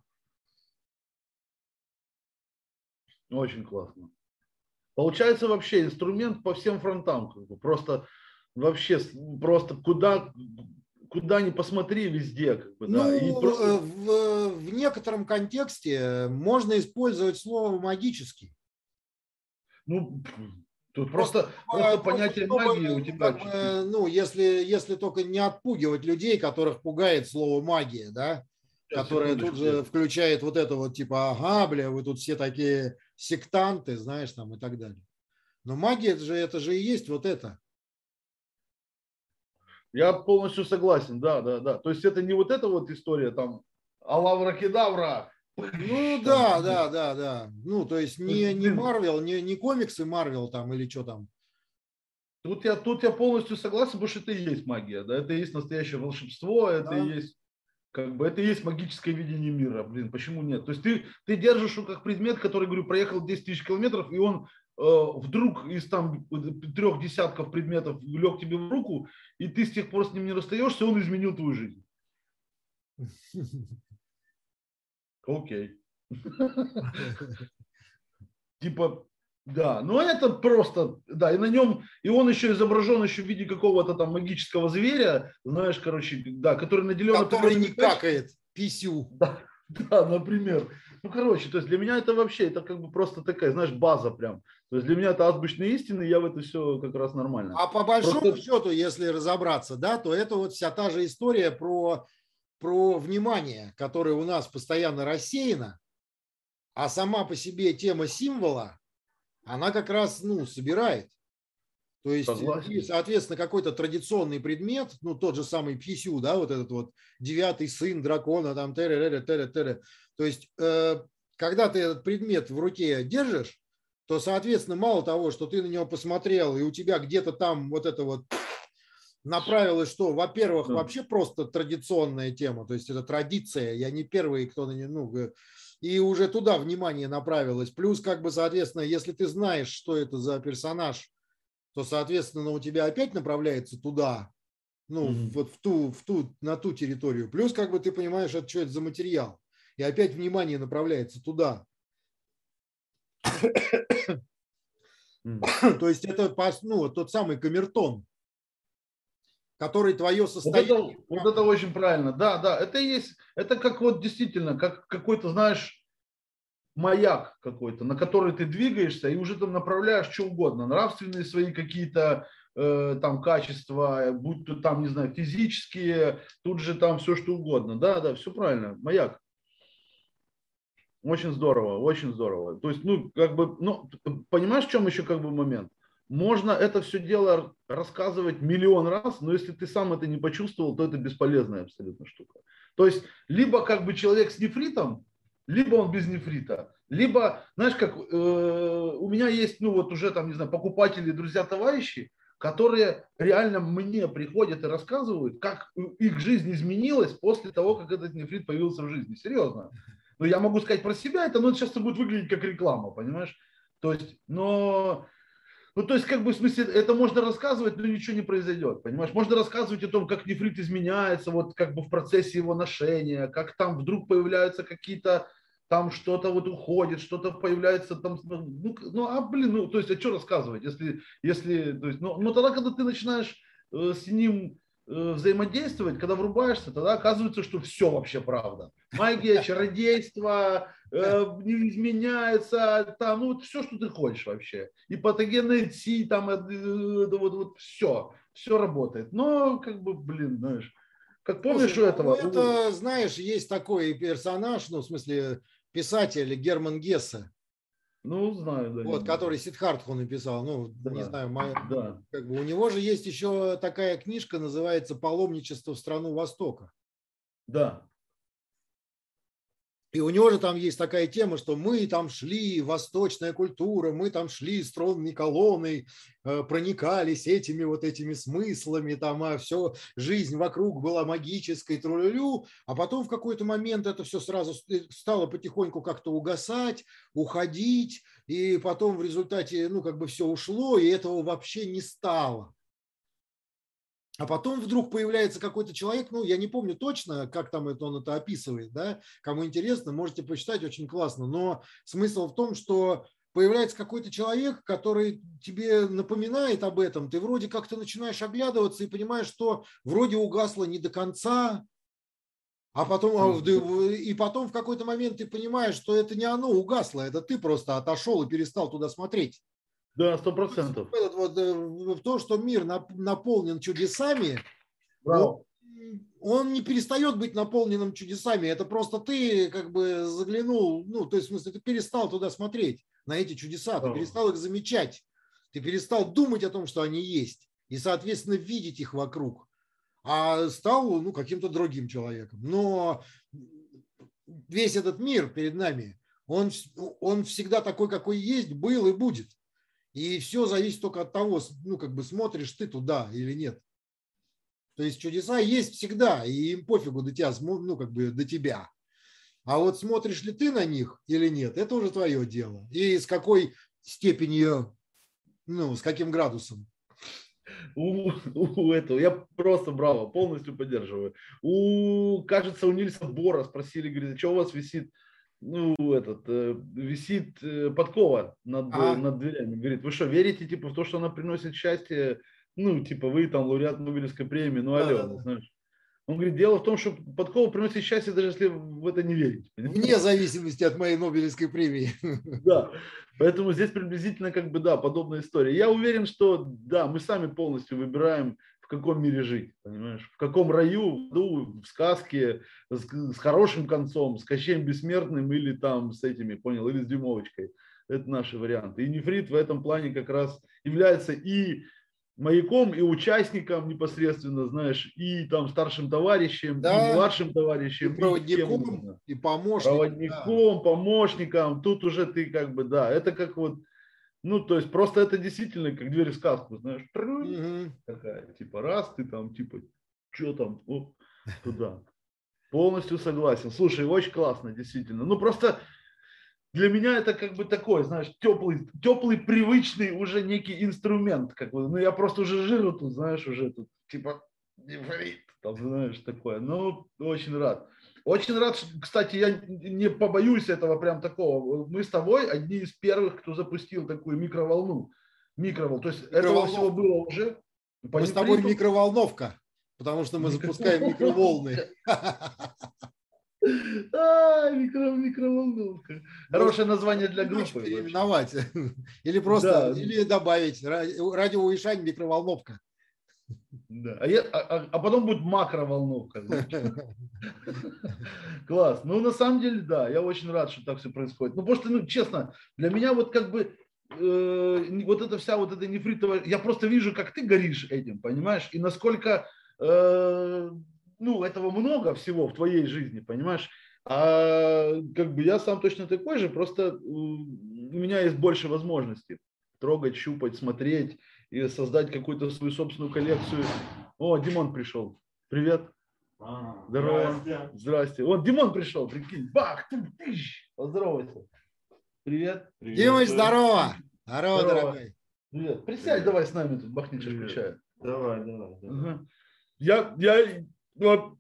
Очень классно. Получается вообще инструмент по всем фронтам. Как бы. Просто вообще, просто куда, куда ни посмотри, везде. Как бы, да. Ну, И просто... в, в некотором контексте можно использовать слово «магический». Ну, тут просто, просто, просто понятие чтобы, магии у тебя. Как бы, ну, если, если только не отпугивать людей, которых пугает слово магия, да, сейчас, которое тут же включает вот это вот типа, ага, бля, вы тут все такие сектанты, знаешь, там и так далее. Но магия это же, это же и есть вот это. Я полностью согласен, да, да, да. То есть это не вот эта вот история там алавра-кедавра. Ну да, да, да, да. Ну, то есть не, не Марвел, не, не комиксы Марвел там или что там. Тут я, тут я полностью согласен, потому что это и есть магия, да, это и есть настоящее волшебство, это да. и есть, как бы, это и есть магическое видение мира, блин, почему нет? То есть ты, ты держишь его как предмет, который, говорю, проехал десять тысяч километров, и он э, вдруг из там трех десятков предметов лег тебе в руку, и ты с тех пор с ним не расстаешься, он изменил твою жизнь. Окей. Типа, да, но это просто, да, и на нем, и он еще изображен еще в виде какого-то там магического зверя, знаешь, короче, да, который наделен... Который не какает, писю. Да, да, например. Ну, короче, то есть для меня это вообще, это как бы просто такая, знаешь, база прям. То есть для меня это азбучные истины, я в это все как раз нормально. А по большому просто... счету, если разобраться, да, то это вот вся та же история про... про внимание, которое у нас постоянно рассеяно, а сама по себе тема символа, она как раз, ну, собирает. То есть, и, соответственно, какой-то традиционный предмет, ну, тот же самый писю, да, вот этот вот девятый сын дракона, там, т.р. т.р. То есть, э, когда ты этот предмет в руке держишь, то, соответственно, мало того, что ты на него посмотрел, и у тебя где-то там вот это вот направилось, что, во-первых, да. вообще просто традиционная тема, то есть это традиция, я не первый, кто на нее, ну, и уже туда внимание направилось. Плюс, как бы, соответственно, если ты знаешь, что это за персонаж, то, соответственно, у тебя опять направляется туда, ну, mm-hmm. вот в ту, в ту, на ту территорию. Плюс, как бы ты понимаешь, это что это за материал. И опять внимание направляется туда. Mm-hmm. То есть это, ну, тот самый камертон, который твое состояние... Вот это, вот это очень правильно. Да, да, это есть, это как вот действительно, как какой-то, знаешь, маяк какой-то, на который ты двигаешься и уже там направляешь что угодно, нравственные свои какие-то э, там качества, будь то там, не знаю, физические, тут же там все что угодно. Да, да, все правильно, маяк. Очень здорово, очень здорово. То есть, ну, как бы, ну, понимаешь, в чем еще как бы момент? Можно это все дело рассказывать миллион раз, но если ты сам это не почувствовал, то это бесполезная абсолютно штука. То есть, либо как бы человек с нефритом, либо он без нефрита. Либо, знаешь, как э, у меня есть, ну вот уже там, не знаю, покупатели, друзья, товарищи, которые реально мне приходят и рассказывают, как их жизнь изменилась после того, как этот нефрит появился в жизни. Серьезно. Но я могу сказать про себя, это, ну, это сейчас будет выглядеть как реклама, понимаешь? То есть, но... Ну, то есть, как бы, в смысле, это можно рассказывать, но ничего не произойдет, понимаешь? Можно рассказывать о том, как нефрит изменяется, вот как бы в процессе его ношения, как там вдруг появляются какие-то, там что-то вот уходит, что-то появляется там, ну, ну, а, блин, ну, то есть, а что рассказывать, если, если, то есть, ну, но тогда, когда ты начинаешь э, с ним э, взаимодействовать, когда врубаешься, тогда оказывается, что все вообще правда. Магия, чародейство, не изменяется, там, ну, вот все, что ты хочешь вообще. И патогенные ЦИ, там, это вот, вот все, все работает. Но, как бы, блин, знаешь, как помнишь Слушай, у этого? ну, это, знаешь, есть такой персонаж, ну, в смысле, писатель Герман Гессе. Ну, знаю, да. Вот, который Сиддхартху написал, ну, да, не знаю, моя, да. как бы у него же есть еще такая книжка, называется «Паломничество в страну Востока». Да. И у него же там есть такая тема, что мы там шли, восточная культура, мы там шли струнной колонной, проникались этими вот этими смыслами, там, а все, жизнь вокруг была магической, трулюлю, а потом в какой-то момент это все сразу стало потихоньку как-то угасать, уходить, и потом в результате, ну, как бы все ушло, и этого вообще не стало. А потом вдруг появляется какой-то человек, ну, я не помню точно, как там это он это описывает, да, кому интересно, можете почитать, очень классно, но смысл в том, что появляется какой-то человек, который тебе напоминает об этом, ты вроде как-то начинаешь оглядываться и понимаешь, что вроде угасло не до конца, а потом, и потом в какой-то момент ты понимаешь, что это не оно угасло, это ты просто отошел и перестал туда смотреть. Да, сто процентов. Вот, вот, в то, что мир наполнен чудесами, он, он не перестает быть наполненным чудесами. Это просто ты как бы заглянул, ну, то есть, в смысле, ты перестал туда смотреть, на эти чудеса, ты перестал их замечать, ты перестал думать о том, что они есть, и, соответственно, видеть их вокруг, а стал, ну, каким-то другим человеком. Но весь этот мир перед нами, он, он всегда такой, какой есть, был и будет. И все зависит только от того, ну, как бы смотришь ты туда или нет. То есть чудеса есть всегда, и им пофигу до тебя, ну, как бы до тебя. А вот смотришь ли ты на них или нет, это уже твое дело. И с какой степенью, ну, с каким градусом. У, у этого, я просто браво, полностью поддерживаю. У, кажется, у Нильса Бора спросили, говорит, а что у вас висит? Ну, этот, э, висит э, подкова над, ага. над дверями. Говорит, вы что, верите, типа, в то, что она приносит счастье? Ну, типа, вы там лауреат Нобелевской премии, ну, алло, да, да, знаешь. Он говорит, дело в том, что подкова приносит счастье, даже если в это не верить. Вне зависимости от моей Нобелевской премии. Да, поэтому здесь приблизительно, как бы, да, подобная история. Я уверен, что, да, мы сами полностью выбираем, в каком мире жить, понимаешь? В каком раю, ну, в сказке, с, с хорошим концом, с Кощеем Бессмертным или там с этими, понял, или с Дюймовочкой. Это наши варианты. И нефрит в этом плане как раз является и маяком, и участником непосредственно, знаешь, и там старшим товарищем, да, и младшим товарищем, и проводником, и, и помощником. Проводником, да. помощником. Тут уже ты как бы, да, это как вот, ну, то есть просто это действительно как дверь в сказку, знаешь, угу. такая, типа раз, ты там, типа, что там, оп, туда. Полностью согласен. Слушай, очень классно, действительно. Ну, просто для меня это как бы такой, знаешь, теплый, теплый, привычный уже некий инструмент. Как бы. Ну, я просто уже жиру тут, знаешь, уже тут, типа, нефрит, там, знаешь, такое. Ну, очень рад. Очень рад, кстати, я не побоюсь этого прям такого. Мы с тобой одни из первых, кто запустил такую микроволну. Микроволну. То есть этого всего было уже по Мы с тобой нефриту. микроволновка, потому что мы запускаем микроволны. А, микро, микроволновка. Хорошее название для группы. Переименовать. Или просто, Да. или добавить радиоуишань микроволновка. Да. А, я, а, а потом будет макроволновка. Класс. Ну, на самом деле, да, я очень рад, что так все происходит. Ну, просто, ну, честно, для меня вот как бы э, вот эта вся вот эта нефритовая... Я просто вижу, как ты горишь этим, понимаешь? И насколько... Э, ну, этого много всего в твоей жизни, понимаешь? А как бы я сам точно такой же, просто у меня есть больше возможностей трогать, щупать, смотреть и создать какую-то свою собственную коллекцию. О, Димон пришел. Привет. А, Здорово. здрасте. Здрасте. Вот Димон пришел, прикинь. Бах, ты, ты, поздоровайся. Привет. Димыч, здорово. Здорово, Здорово. дорогой. Привет. Присядь, Привет. давай с нами тут бахни чашку Привет. чая. Давай, давай, давай. Угу. Я, я, вот,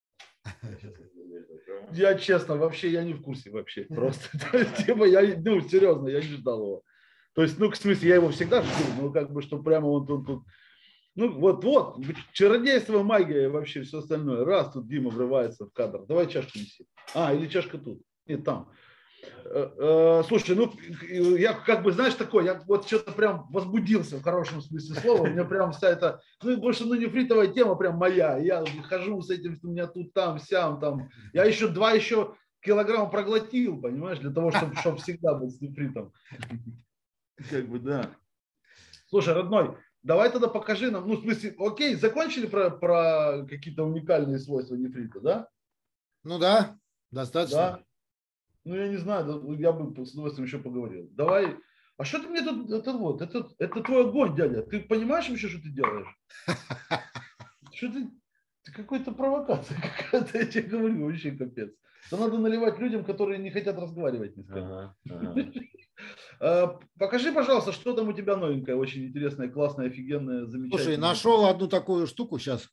я честно, вообще я не в курсе вообще. Просто, типа, я, ну, серьезно, я не ждал его. То есть, ну, в смысле, я его всегда жду, но как бы, что прямо вот тут, тут, ну, вот, вот, чародейство, магия и вообще все остальное. Раз, тут Дима врывается в кадр. Давай чашку неси. А, или чашка тут. Нет, там. Слушай, ну, я как бы, знаешь, такой, я вот что-то прям возбудился в хорошем смысле слова, у меня прям вся эта, ну, больше, ну, нефритовая тема прям моя, я хожу с этим, что у меня тут, там, сям, там, я еще два еще килограмма проглотил, понимаешь, для того, чтобы, чтобы всегда быть с нефритом. Как бы, да. Слушай, родной, давай тогда покажи нам, ну, в смысле, окей, закончили про, про какие-то уникальные свойства нефрита, да? Ну да, достаточно. Да. Ну, я не знаю, я бы с удовольствием еще поговорил. Давай. А что ты мне тут, это вот, это, это твой огонь, дядя. Ты понимаешь вообще, что ты делаешь? Что ты, ты какой-то провокация какая-то, я тебе говорю, вообще капец. Да надо наливать людям, которые не хотят разговаривать ни с кем. Ага, ага. Покажи, пожалуйста, что там у тебя новенькое, очень интересное, классное, офигенное, замечательное. Слушай, нашел одну такую штуку сейчас.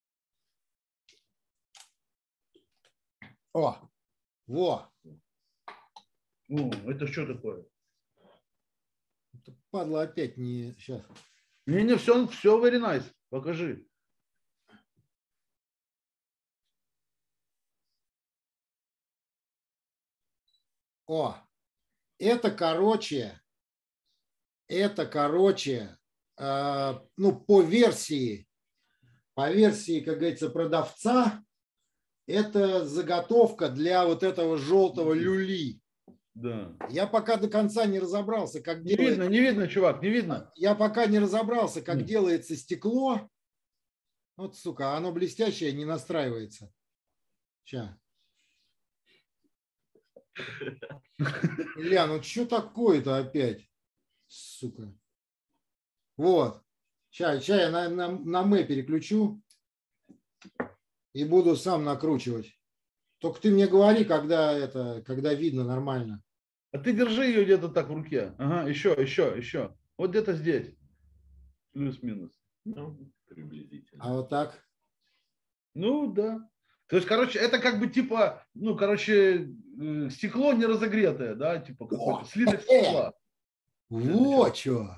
О, во. Ну, это что такое? Падла опять не сейчас. Не-не, все, все very nice. Покажи. О, это, короче, это, короче, э, ну, по версии, по версии, как говорится, продавца, это заготовка для вот этого желтого люли. Да. Я пока до конца не разобрался, как Не делается. видно, не видно, чувак, не видно. Я пока не разобрался, как Mm. делается стекло. Вот, сука, оно блестящее, не настраивается. Сейчас. Бля, ну что такое-то опять? Сука. Вот. Сейчас, сейчас я на, на, на мэ переключу и буду сам накручивать. Только ты мне говори, когда это, когда видно нормально. А ты держи ее где-то так в руке. Ага, еще, еще, еще. Вот где-то здесь. Плюс-минус. Ну, приблизительно. А вот так? Ну, да. То есть, короче, это как бы типа, ну, короче, э, стекло не разогретое, да, типа какой-то слиток стекла. Вот что.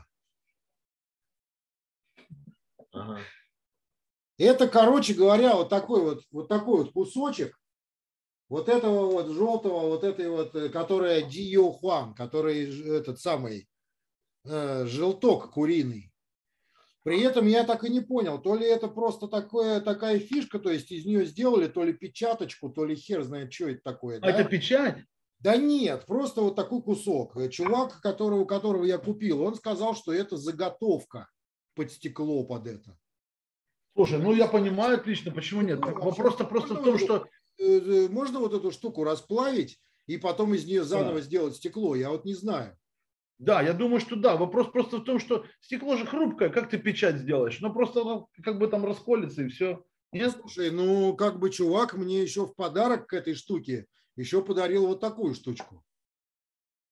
Ага. Это, короче говоря, вот такой вот, вот такой вот кусочек вот этого вот желтого, вот этой вот, которая Дио Хуан, который этот самый э, желток куриный. При этом я так и не понял, то ли это просто такое, такая фишка, то есть из нее сделали то ли печаточку, то ли хер знает, что это такое. А Да? это печать? Да нет, просто вот такой кусок. Чувак, которого, у которого я купил, он сказал, что это заготовка под стекло под это. Слушай, ну я понимаю отлично, почему нет. Вопрос-то просто в том, что... Можно вот эту штуку расплавить и потом из нее заново да. сделать стекло? Я вот не знаю. Да, я думаю, что да. Вопрос просто в том, что стекло же хрупкое, как ты печать сделаешь? Ну просто как бы там расколется и все. Нет? Слушай, ну как бы чувак мне еще в подарок к этой штуке еще подарил вот такую штучку.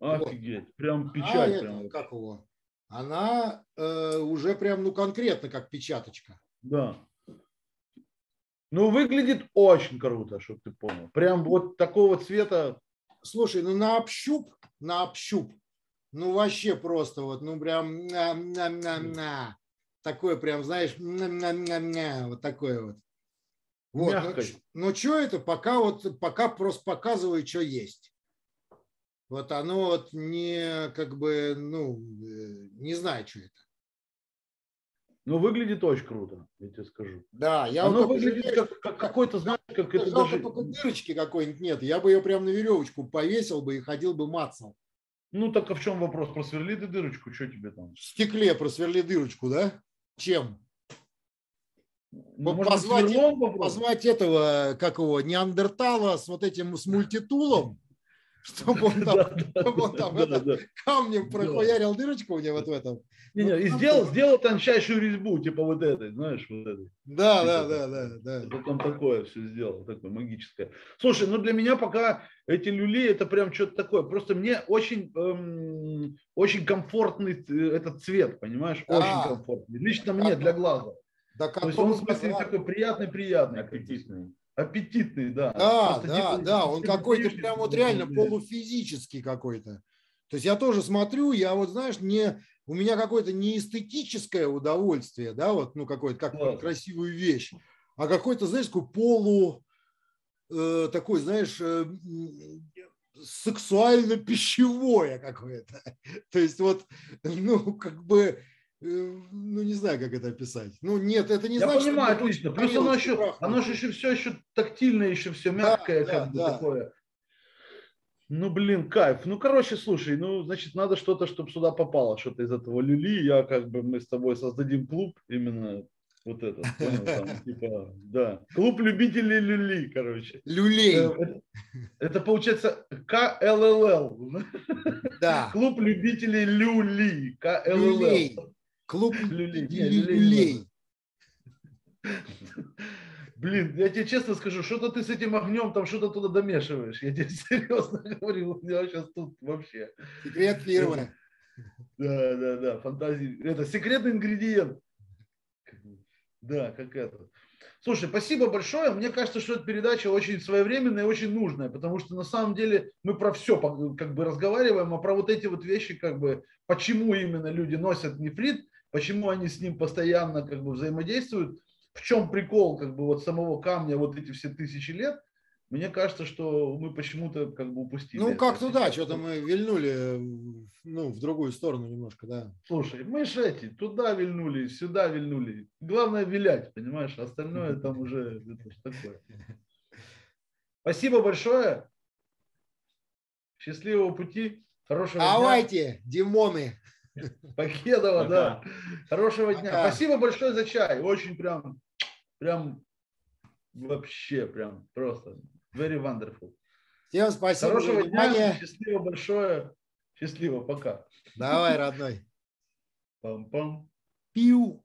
Офигеть, вот. Прям а печать. Это, прям. как его? Она э, уже прям, ну, конкретно как печаточка. Да. Ну, выглядит очень круто, чтобы ты понял. Прям вот такого цвета. Слушай, ну на общуп, на общуп, ну вообще просто вот, ну прям на-на-на-на. Такое прям, знаешь, на-на-на-на, вот такое вот. Вот, Мягкость. ну, ну что это, пока вот, пока просто показываю, что есть. Вот оно вот не, как бы, ну, не знаю, что это. Ну, выглядит очень круто, я тебе скажу. Да, я Оно вот выглядит жалею, как, как какой-то, знаешь, как это жалко, даже... только дырочки какой-нибудь нет. Я бы ее прям на веревочку повесил бы и ходил бы мацал. Ну, так а в чем вопрос? Просверли ты дырочку, что тебе там? В стекле просверли дырочку, да? Чем? Ну, может позвать, быть, сверлом позвать этого, как его, неандертала с вот этим, с мультитулом, чтобы он там, чтобы он там это, камнем прохуярил дырочку мне вот в этом. Не, не, и сделал, сделал тончайшую резьбу, типа вот этой, знаешь, вот этой. Да, типа, да, да, да, да. Потом такое все сделал, такое магическое. Слушай, ну для меня пока эти люли, это прям что-то такое. Просто мне очень, эм, очень комфортный этот цвет, понимаешь? Да. Очень комфортный. Лично мне, для глаза. Да, то есть он в смысле глаза. Такой приятный-приятный. Аппетитный. Аппетитный, да. Да, Просто, да, типа, да, он какой-то прям вот реально полуфизический какой-то. То есть я тоже смотрю, я вот, знаешь, не, у меня какое-то не эстетическое удовольствие, да, вот, ну, какое-то, как Класс. Красивую вещь, а какой-то, знаешь, такой полу, э, такой, знаешь, э, сексуально-пищевое какое-то. То есть вот, ну, как бы, ну, не знаю, как это описать. Ну, нет, это не Я значит, понимаю, что отлично. Плюс оно еще, оно же еще все еще тактильное, еще все мягкое, да, как да, бы да. такое. Ну, блин, кайф. Ну, короче, слушай, ну, значит, надо что-то, чтобы сюда попало, что-то из этого люли. Я как бы, мы с тобой создадим клуб именно вот этот, понял, там, типа, да. Клуб любителей люли, короче. Люлей. Это, это получается ка эл эл эл. Да. Клуб любителей люли. ка эл эл эл. Люлей. Клуб люлей. люлей. Блин, я тебе честно скажу, что-то ты с этим огнем там что-то туда домешиваешь. Я тебе серьезно говорю, у меня сейчас тут вообще. Секрет фирмы. Да, да, да, фантазии. Это секретный ингредиент. Да, как это. Слушай, спасибо большое. Мне кажется, что эта передача очень своевременная и очень нужная, потому что на самом деле мы про все как бы разговариваем, а про вот эти вот вещи, как бы, почему именно люди носят нефрит, почему они с ним постоянно как бы взаимодействуют, в чем прикол как бы вот самого камня вот эти все тысячи лет, мне кажется, что мы почему-то как бы упустили. Ну, как-то да, что-то мы вильнули, ну, в другую сторону немножко, да. Слушай, мы же эти, туда вильнули, сюда вильнули. Главное вилять, понимаешь, остальное там уже это ж такое. Спасибо большое. Счастливого пути, хорошего дня. Давайте, Димоны. Покедова, да. Хорошего Пока. дня. Спасибо большое за чай. Очень прям, прям, вообще прям просто very wonderful. Всем спасибо Хорошего за внимание. дня. Счастливо большое. Счастливо. Пока. Давай, родной. Пам-пам. Пиу.